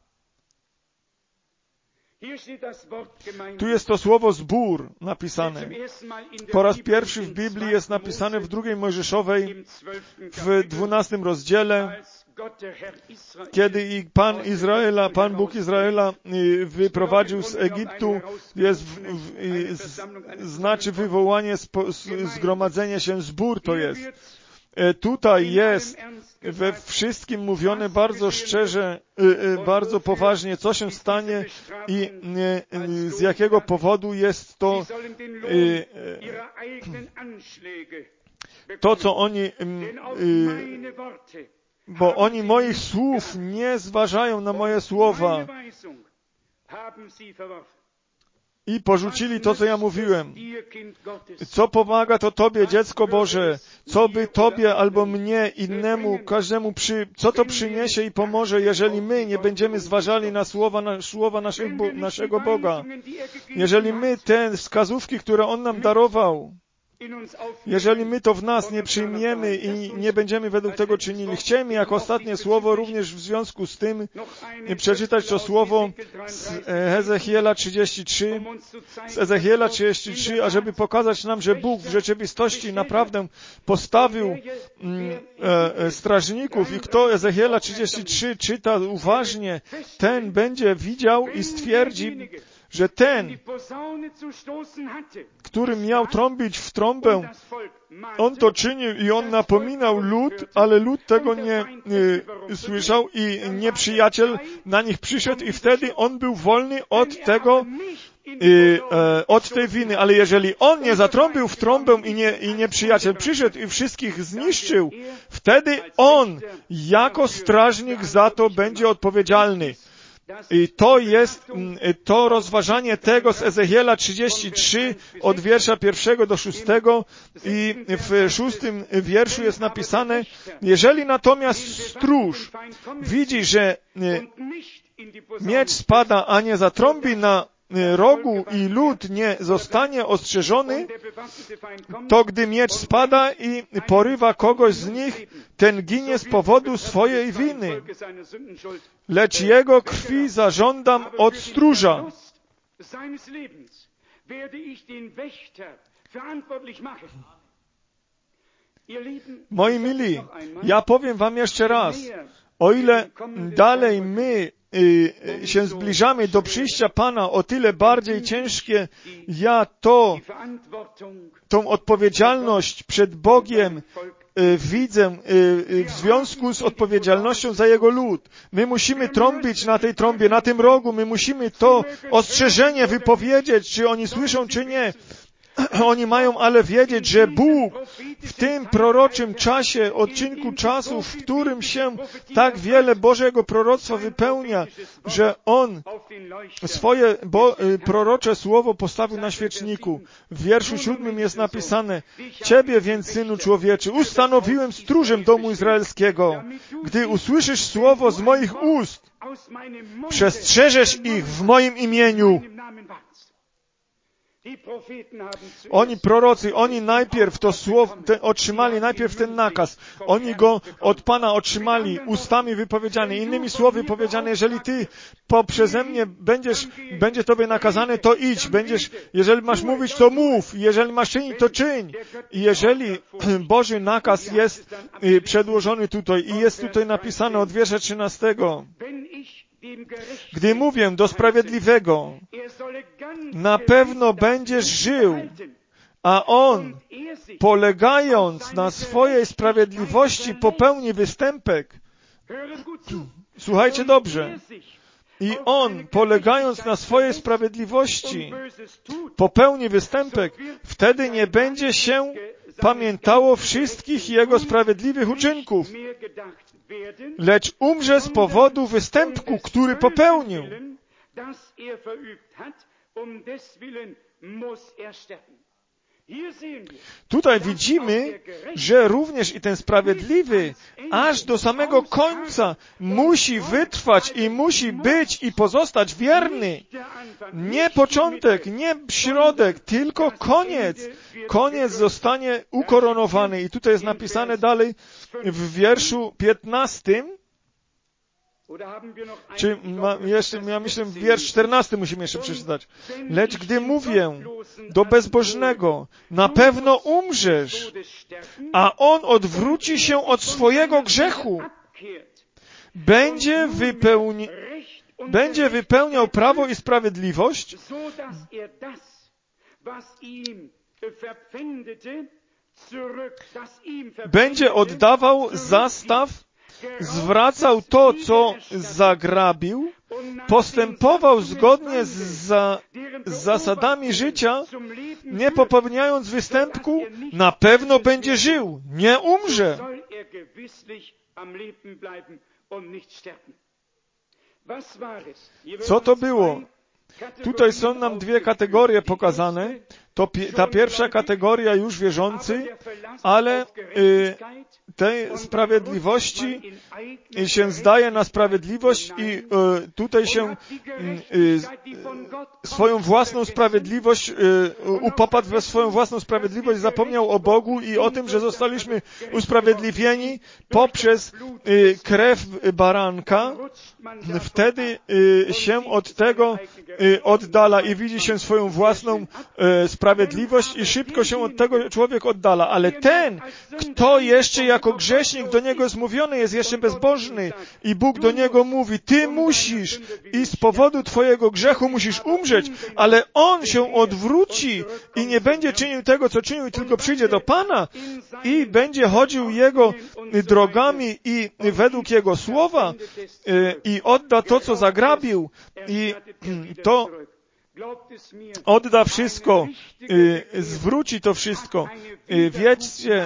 Tu jest to słowo zbór napisane. Po raz pierwszy w Biblii jest napisane w drugiej Mojżeszowej w dwunastym rozdziale, kiedy i Pan Izraela, Pan Bóg Izraela wyprowadził z Egiptu, jest w, w, z, znaczy wywołanie, spo, zgromadzenie się, zbór to jest. Tutaj jest we wszystkim mówione bardzo szczerze, bardzo poważnie, co się stanie i z jakiego powodu jest to to, co oni, bo oni moich słów nie zważają na moje słowa i porzucili to, co ja mówiłem. Co pomaga to Tobie, dziecko Boże? Co by Tobie albo mnie, innemu, każdemu przy... Co to przyniesie i pomoże, jeżeli my nie będziemy zważali na słowa, na słowa naszych, Bo, naszego Boga? Jeżeli my te wskazówki, które On nam darował, jeżeli my to w nas nie przyjmiemy i nie będziemy według tego czynili, chciałem jako ostatnie słowo również w związku z tym przeczytać to słowo z Ezechiela trzydzieści trzy, z Ezechiela trzydzieści trzy, ażeby pokazać nam, że Bóg w rzeczywistości naprawdę postawił mm, e, strażników i kto Ezechiela trzydzieści trzy czyta uważnie, ten będzie widział i stwierdzi, że ten, który miał trąbić w trąbę, on to czynił i on napominał lud, ale lud tego nie y, słyszał i nieprzyjaciel na nich przyszedł i wtedy on był wolny od tego, y, e, od tej winy. Ale jeżeli on nie zatrąbił w trąbę i, nie, i nieprzyjaciel przyszedł i wszystkich zniszczył, wtedy on jako strażnik za to będzie odpowiedzialny. I to jest to rozważanie tego z Ezechiela trzydzieści trzy od wiersza pierwszego do szóstego i w szóstym wierszu jest napisane: jeżeli natomiast stróż widzi, że miecz spada, a nie zatrąbi na rogu i lud nie zostanie ostrzeżony, to gdy miecz spada i porywa kogoś z nich, ten ginie z powodu swojej winy. Lecz jego krwi zażądam od stróża. Moi mili, ja powiem wam jeszcze raz, o ile dalej my y, się zbliżamy do przyjścia Pana, o tyle bardziej ciężkie ja to, tą odpowiedzialność przed Bogiem y, widzę y, w związku z odpowiedzialnością za Jego lud. My musimy trąbić na tej trąbie, na tym rogu, my musimy to ostrzeżenie wypowiedzieć, czy oni słyszą, czy nie. Oni mają ale wiedzieć, że Bóg w tym proroczym czasie, odcinku czasu, w którym się tak wiele Bożego proroctwa wypełnia, że On swoje bo, prorocze słowo postawił na świeczniku. W wierszu siódmym jest napisane: Ciebie więc, Synu Człowieczy, ustanowiłem stróżem domu izraelskiego. Gdy usłyszysz słowo z moich ust, przestrzeżesz ich w moim imieniu. Oni prorocy, oni najpierw to słowo, te, otrzymali najpierw ten nakaz. Oni go od Pana otrzymali ustami wypowiedziane. Innymi słowy powiedziane, jeżeli Ty poprzeze mnie będziesz, będzie Tobie nakazane, to idź. Będziesz, jeżeli masz mówić, to mów. Jeżeli masz czynić, to czyń. I jeżeli Boży nakaz jest przedłożony tutaj i jest tutaj napisane od wiersza trzynastego. Gdy mówię do sprawiedliwego, na pewno będziesz żył, a on, polegając na swojej sprawiedliwości, popełni występek. Słuchajcie dobrze. I on, polegając na swojej sprawiedliwości, popełni występek, wtedy nie będzie się pamiętało wszystkich jego sprawiedliwych uczynków, lecz umrze z powodu występku, który popełnił. Tutaj widzimy, że również i ten sprawiedliwy aż do samego końca musi wytrwać i musi być i pozostać wierny. Nie początek, nie środek, tylko koniec. Koniec zostanie ukoronowany. I tutaj jest napisane dalej w wierszu piętnastym. Czy ma, jeszcze, ja myślę, wiersz czternasty musimy jeszcze przeczytać. Lecz gdy mówię do bezbożnego, na pewno umrzesz, a on odwróci się od swojego grzechu, będzie, wypełni, będzie wypełniał prawo i sprawiedliwość, będzie oddawał zastaw, zwracał to, co zagrabił, postępował zgodnie z, za, z zasadami życia, nie popełniając występku, na pewno będzie żył, nie umrze. Co to było? Tutaj są nam dwie kategorie pokazane. To ta pierwsza kategoria już wierzący, ale y, tej sprawiedliwości y, się zdaje na sprawiedliwość i y, tutaj się y, y, swoją własną sprawiedliwość y, upopadł we swoją własną sprawiedliwość, zapomniał o Bogu i o tym, że zostaliśmy usprawiedliwieni poprzez y, krew baranka. Wtedy y, się od tego y, oddala i widzi się swoją własną y, sprawiedliwość i szybko się od tego człowiek oddala. Ale ten, kto jeszcze jako grzesznik do niego jest mówiony, jest jeszcze bezbożny i Bóg do niego mówi, ty musisz i z powodu twojego grzechu musisz umrzeć, ale on się odwróci i nie będzie czynił tego, co czynił, tylko przyjdzie do Pana i będzie chodził jego drogami i według jego słowa i odda to, co zagrabił i to odda wszystko, zwróci to wszystko. Wiedzcie,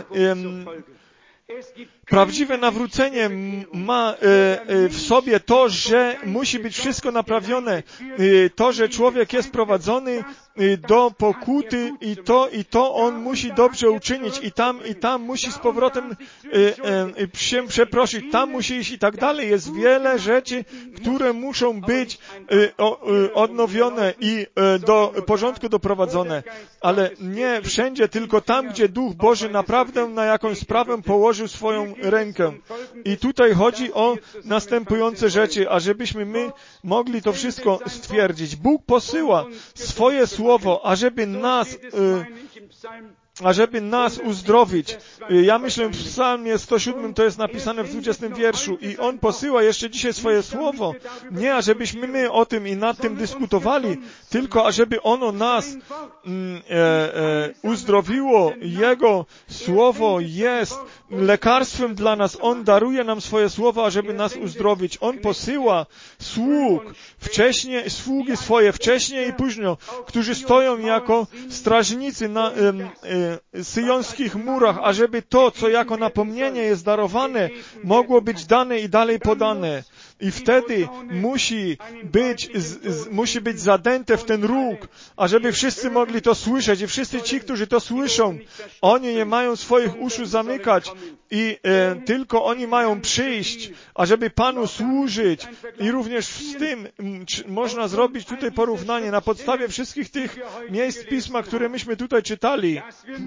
prawdziwe nawrócenie ma w sobie to, że musi być wszystko naprawione, to, że człowiek jest prowadzony do pokuty i to, i to on musi dobrze uczynić i tam, i tam musi z powrotem się przeprosić, tam musi iść i tak dalej. Jest wiele rzeczy, które muszą być odnowione i do porządku doprowadzone, ale nie wszędzie, tylko tam, gdzie Duch Boży naprawdę na jakąś sprawę położył swoją rękę. I tutaj chodzi o następujące rzeczy, ażebyśmy my mogli to wszystko stwierdzić. Bóg posyła swoje słowo, ażeby nas, ażeby nas uzdrowić. Ja myślę, w psalmie sto siedem to jest napisane w dwudziestym wierszu i On posyła jeszcze dzisiaj swoje słowo, nie ażebyśmy my o tym i nad tym dyskutowali, tylko ażeby ono nas mm, e, e, uzdrowiło. Jego słowo jest lekarstwem dla nas. On daruje nam swoje słowo, ażeby nas uzdrowić. On posyła sług, wcześniej, sługi swoje, wcześniej i później, którzy stoją jako strażnicy na e, e, syjonskich murach, ażeby to, co jako napomnienie jest darowane, mogło być dane i dalej podane. I wtedy musi być, z, z, musi być zadęte w ten róg, ażeby wszyscy mogli to słyszeć i wszyscy ci, którzy to słyszą, oni nie mają swoich uszu zamykać i e, tylko oni mają przyjść, ażeby Panu służyć. I również z tym m, czy, można zrobić tutaj porównanie na podstawie wszystkich tych miejsc Pisma, które myśmy tutaj czytali.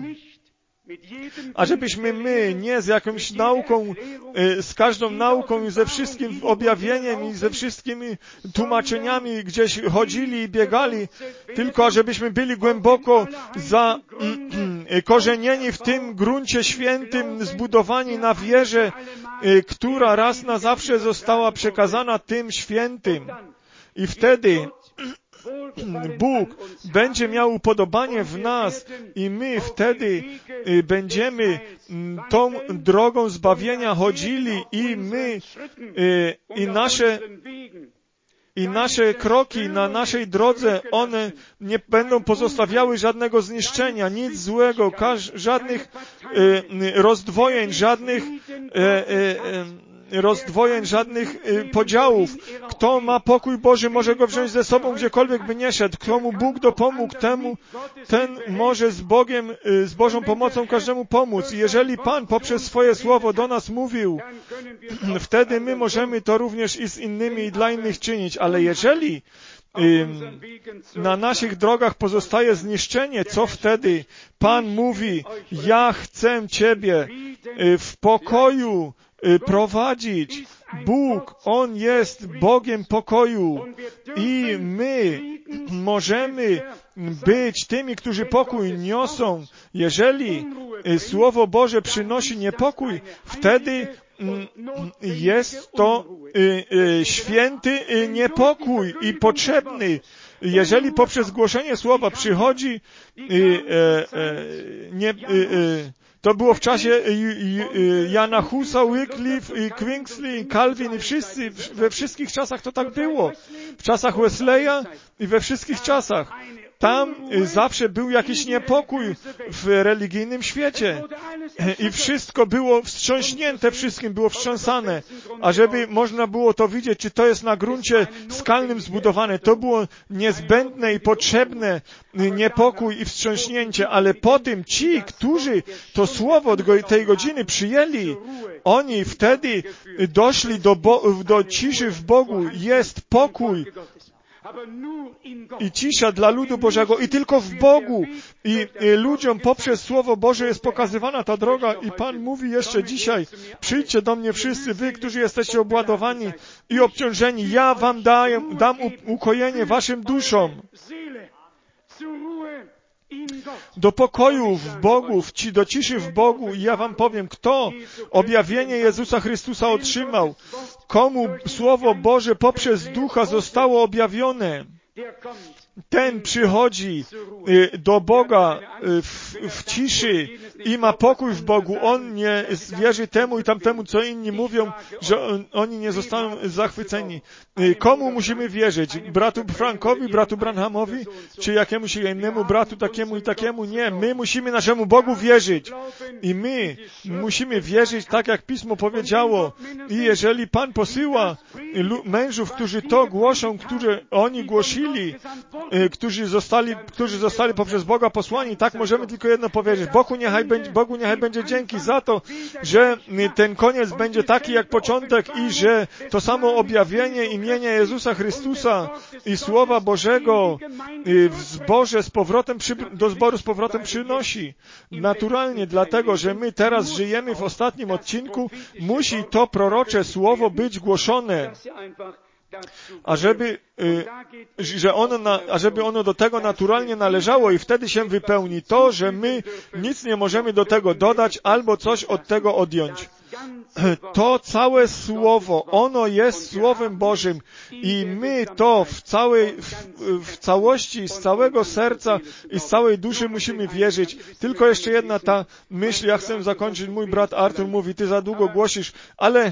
Ażebyśmy my nie z jakąś nauką, z każdą nauką i ze wszystkim objawieniem i ze wszystkimi tłumaczeniami gdzieś chodzili i biegali, tylko ażebyśmy byli głęboko zakorzenieni w tym gruncie świętym, zbudowani na wierze, która raz na zawsze została przekazana tym świętym. I wtedy Bóg będzie miał upodobanie w nas i my wtedy będziemy tą drogą zbawienia chodzili i my i nasze i nasze kroki na naszej drodze, one nie będą pozostawiały żadnego zniszczenia, nic złego, żadnych rozdwojeń, żadnych rozdwojeń, żadnych y, podziałów. Kto ma pokój Boży, może go wziąć ze sobą, gdziekolwiek by nie szedł. Komu Bóg dopomógł, temu, ten może z Bogiem, y, z Bożą pomocą każdemu pomóc. I jeżeli Pan poprzez swoje słowo do nas mówił, wtedy my możemy to również i z innymi i dla innych czynić. Ale jeżeli y, na naszych drogach pozostaje zniszczenie, co wtedy? Pan mówi, ja chcę Ciebie y, w pokoju prowadzić. Bóg, On jest Bogiem pokoju i my możemy być tymi, którzy pokój niosą. Jeżeli Słowo Boże przynosi niepokój, wtedy jest to święty niepokój i potrzebny. Jeżeli poprzez głoszenie Słowa przychodzi nie, to było w czasie Jana Husa, Wycliffe, Kingsley, Calvin i wszyscy, we wszystkich czasach to tak było. W czasach Wesleya i we wszystkich czasach. tam zawsze był jakiś niepokój w religijnym świecie i wszystko było wstrząśnięte, wszystkim było wstrząsane. A żeby można było to widzieć, czy to jest na gruncie skalnym zbudowane, to było niezbędne i potrzebne niepokój i wstrząśnięcie, ale po tym ci, którzy to słowo od tej godziny przyjęli, oni wtedy doszli do, Bo- do ciszy w Bogu. Jest pokój i cisza dla ludu Bożego i tylko w Bogu. I, I ludziom poprzez Słowo Boże jest pokazywana ta droga i Pan mówi jeszcze dzisiaj, przyjdźcie do mnie wszyscy wy, którzy jesteście obładowani i obciążeni. Ja wam daję, dam ukojenie waszym duszom. Do pokoju w Bogu, w ci, do ciszy w Bogu. I ja wam powiem, kto objawienie Jezusa Chrystusa otrzymał, komu Słowo Boże poprzez Ducha zostało objawione, ten przychodzi do Boga w, w ciszy i ma pokój w Bogu. On nie wierzy temu i tamtemu, co inni mówią, że on, oni nie zostaną zachwyceni. Komu musimy wierzyć? Bratu Frankowi, bratu Branhamowi, czy jakiemuś innemu bratu takiemu i takiemu? Nie, my musimy naszemu Bogu wierzyć. I my musimy wierzyć tak, jak Pismo powiedziało. I jeżeli Pan posyła mężów, którzy to głoszą, którzy oni głosili, którzy zostali, którzy zostali poprzez Boga posłani, tak możemy tylko jedno powiedzieć. Bogu niechaj będzie, Bogu niechaj będzie dzięki za to, że ten koniec będzie taki jak początek i że to samo objawienie imienia Jezusa Chrystusa i Słowa Bożego w zborze z powrotem przy, do zboru z powrotem przynosi. Naturalnie, dlatego, że my teraz żyjemy w ostatnim odcinku, musi to prorocze Słowo być głoszone. Ażeby, że ono na, ażeby ono do tego naturalnie należało i wtedy się wypełni to, że my nic nie możemy do tego dodać albo coś od tego odjąć. To całe Słowo, ono jest Słowem Bożym i my to w całej, w, w całości, z całego serca i z całej duszy musimy wierzyć. Tylko jeszcze jedna ta myśl, ja chcę zakończyć, mój brat Artur mówi, ty za długo głosisz, ale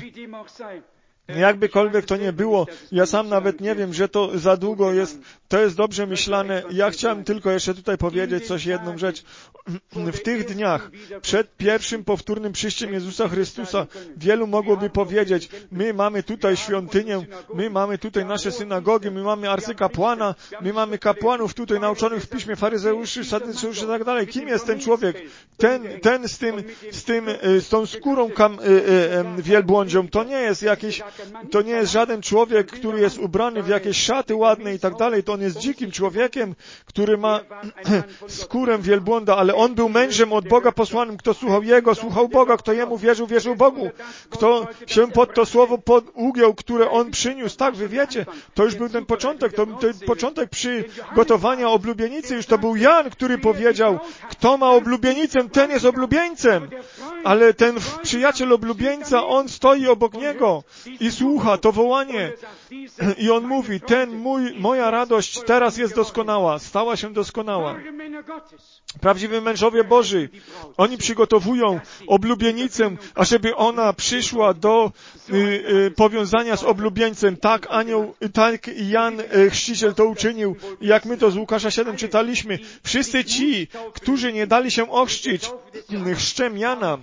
jakbykolwiek to nie było, ja sam nawet nie wiem, że to za długo jest, to jest dobrze myślane. Ja chciałem tylko jeszcze tutaj powiedzieć coś, jedną rzecz. W tych dniach, przed pierwszym powtórnym przyjściem Jezusa Chrystusa, wielu mogłoby powiedzieć, my mamy tutaj świątynię, my mamy tutaj nasze synagogi, my mamy arcykapłana, my mamy kapłanów tutaj nauczonych w piśmie, faryzeuszy, sadyceuszy i tak dalej. Kim jest ten człowiek? Ten, ten z tym, z tym, z tą skórą kam, wielbłądzią, to nie jest jakiś, to nie jest żaden człowiek, który jest ubrany w jakieś szaty ładne i tak dalej, to on jest dzikim człowiekiem, który ma skórę wielbłąda, ale on był mężem od Boga posłanym. Kto słuchał Jego, słuchał Boga. Kto Jemu wierzył, wierzył Bogu. Kto się pod to słowo ugiął, które On przyniósł. Tak, wy wiecie, to już był ten początek. To ten początek przygotowania oblubienicy. Już to był Jan, który powiedział, kto ma oblubienicę, ten jest oblubieńcem. Ale ten przyjaciel oblubieńca, on stoi obok niego i słucha to wołanie. I on mówi, ten mój, moja radość teraz jest doskonała, stała się doskonała. Prawdziwi mężowie Boży, oni przygotowują oblubienicę, ażeby ona przyszła do y, y, powiązania z oblubieńcem. Tak anioł, tak Jan y, Chrzciciel to uczynił, jak my to z Łukasza siedem czytaliśmy. Wszyscy ci, którzy nie dali się ochrzcić chrzczem Jana,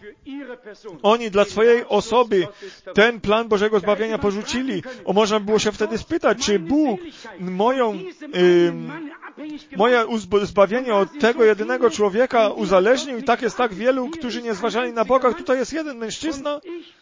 oni dla swojej osoby ten plan Bożego zbawienia porzucili. O, można było się wtedy spytać, czy Bóg moją, y, moje zbawienie od tego jedynego człowieka uzależnił i tak jest tak wielu, którzy nie zważali na Boga. Tutaj jest jeden mężczyzna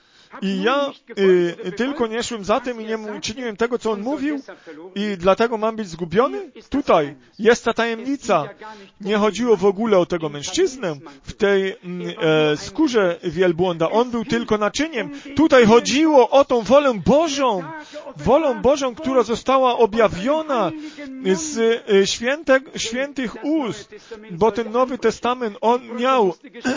i ja y, tylko nie szłem za tym i nie czyniłem tego, co on mówił i dlatego mam być zgubiony? Tutaj jest ta tajemnica. Nie chodziło w ogóle o tego mężczyznę w tej y, e, skórze wielbłąda. On był tylko naczyniem. Tutaj chodziło o tą wolę Bożą. Wolą Bożą, która została objawiona z y, święte, świętych ust, bo ten Nowy Testament, on miał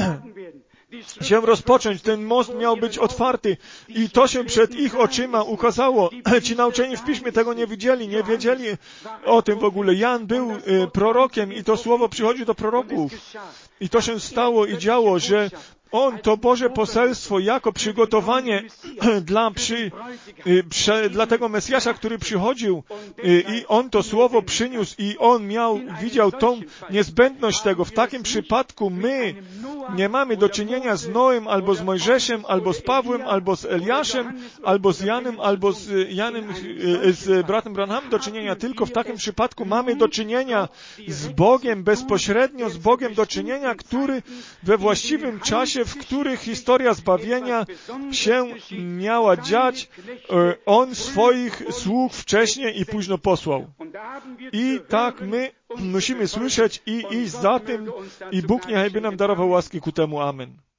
się rozpocząć, ten most miał być otwarty i to się przed ich oczyma ukazało. Ci nauczeni w Piśmie tego nie widzieli, nie wiedzieli o tym w ogóle. Jan był y, prorokiem i to słowo przychodzi do proroków. I to się stało i działo, że on, to Boże poselstwo, jako przygotowanie dla, przy, prze, dla tego Mesjasza, który przychodził, i On to słowo przyniósł i On miał, widział tą niezbędność tego. W takim przypadku my nie mamy do czynienia z Noem, albo z Mojżeszem, albo z Pawłem, albo z Eliaszem, albo z Janem, albo z Janem, z bratem Branhamem do czynienia, tylko w takim przypadku mamy do czynienia z Bogiem, bezpośrednio z Bogiem do czynienia, który we właściwym czasie, w którym historia zbawienia się miała dziać, On swoich sług wcześniej i późno posłał. I tak my musimy słyszeć i iść za tym i Bóg niechaj by nam darował łaski ku temu. Amen.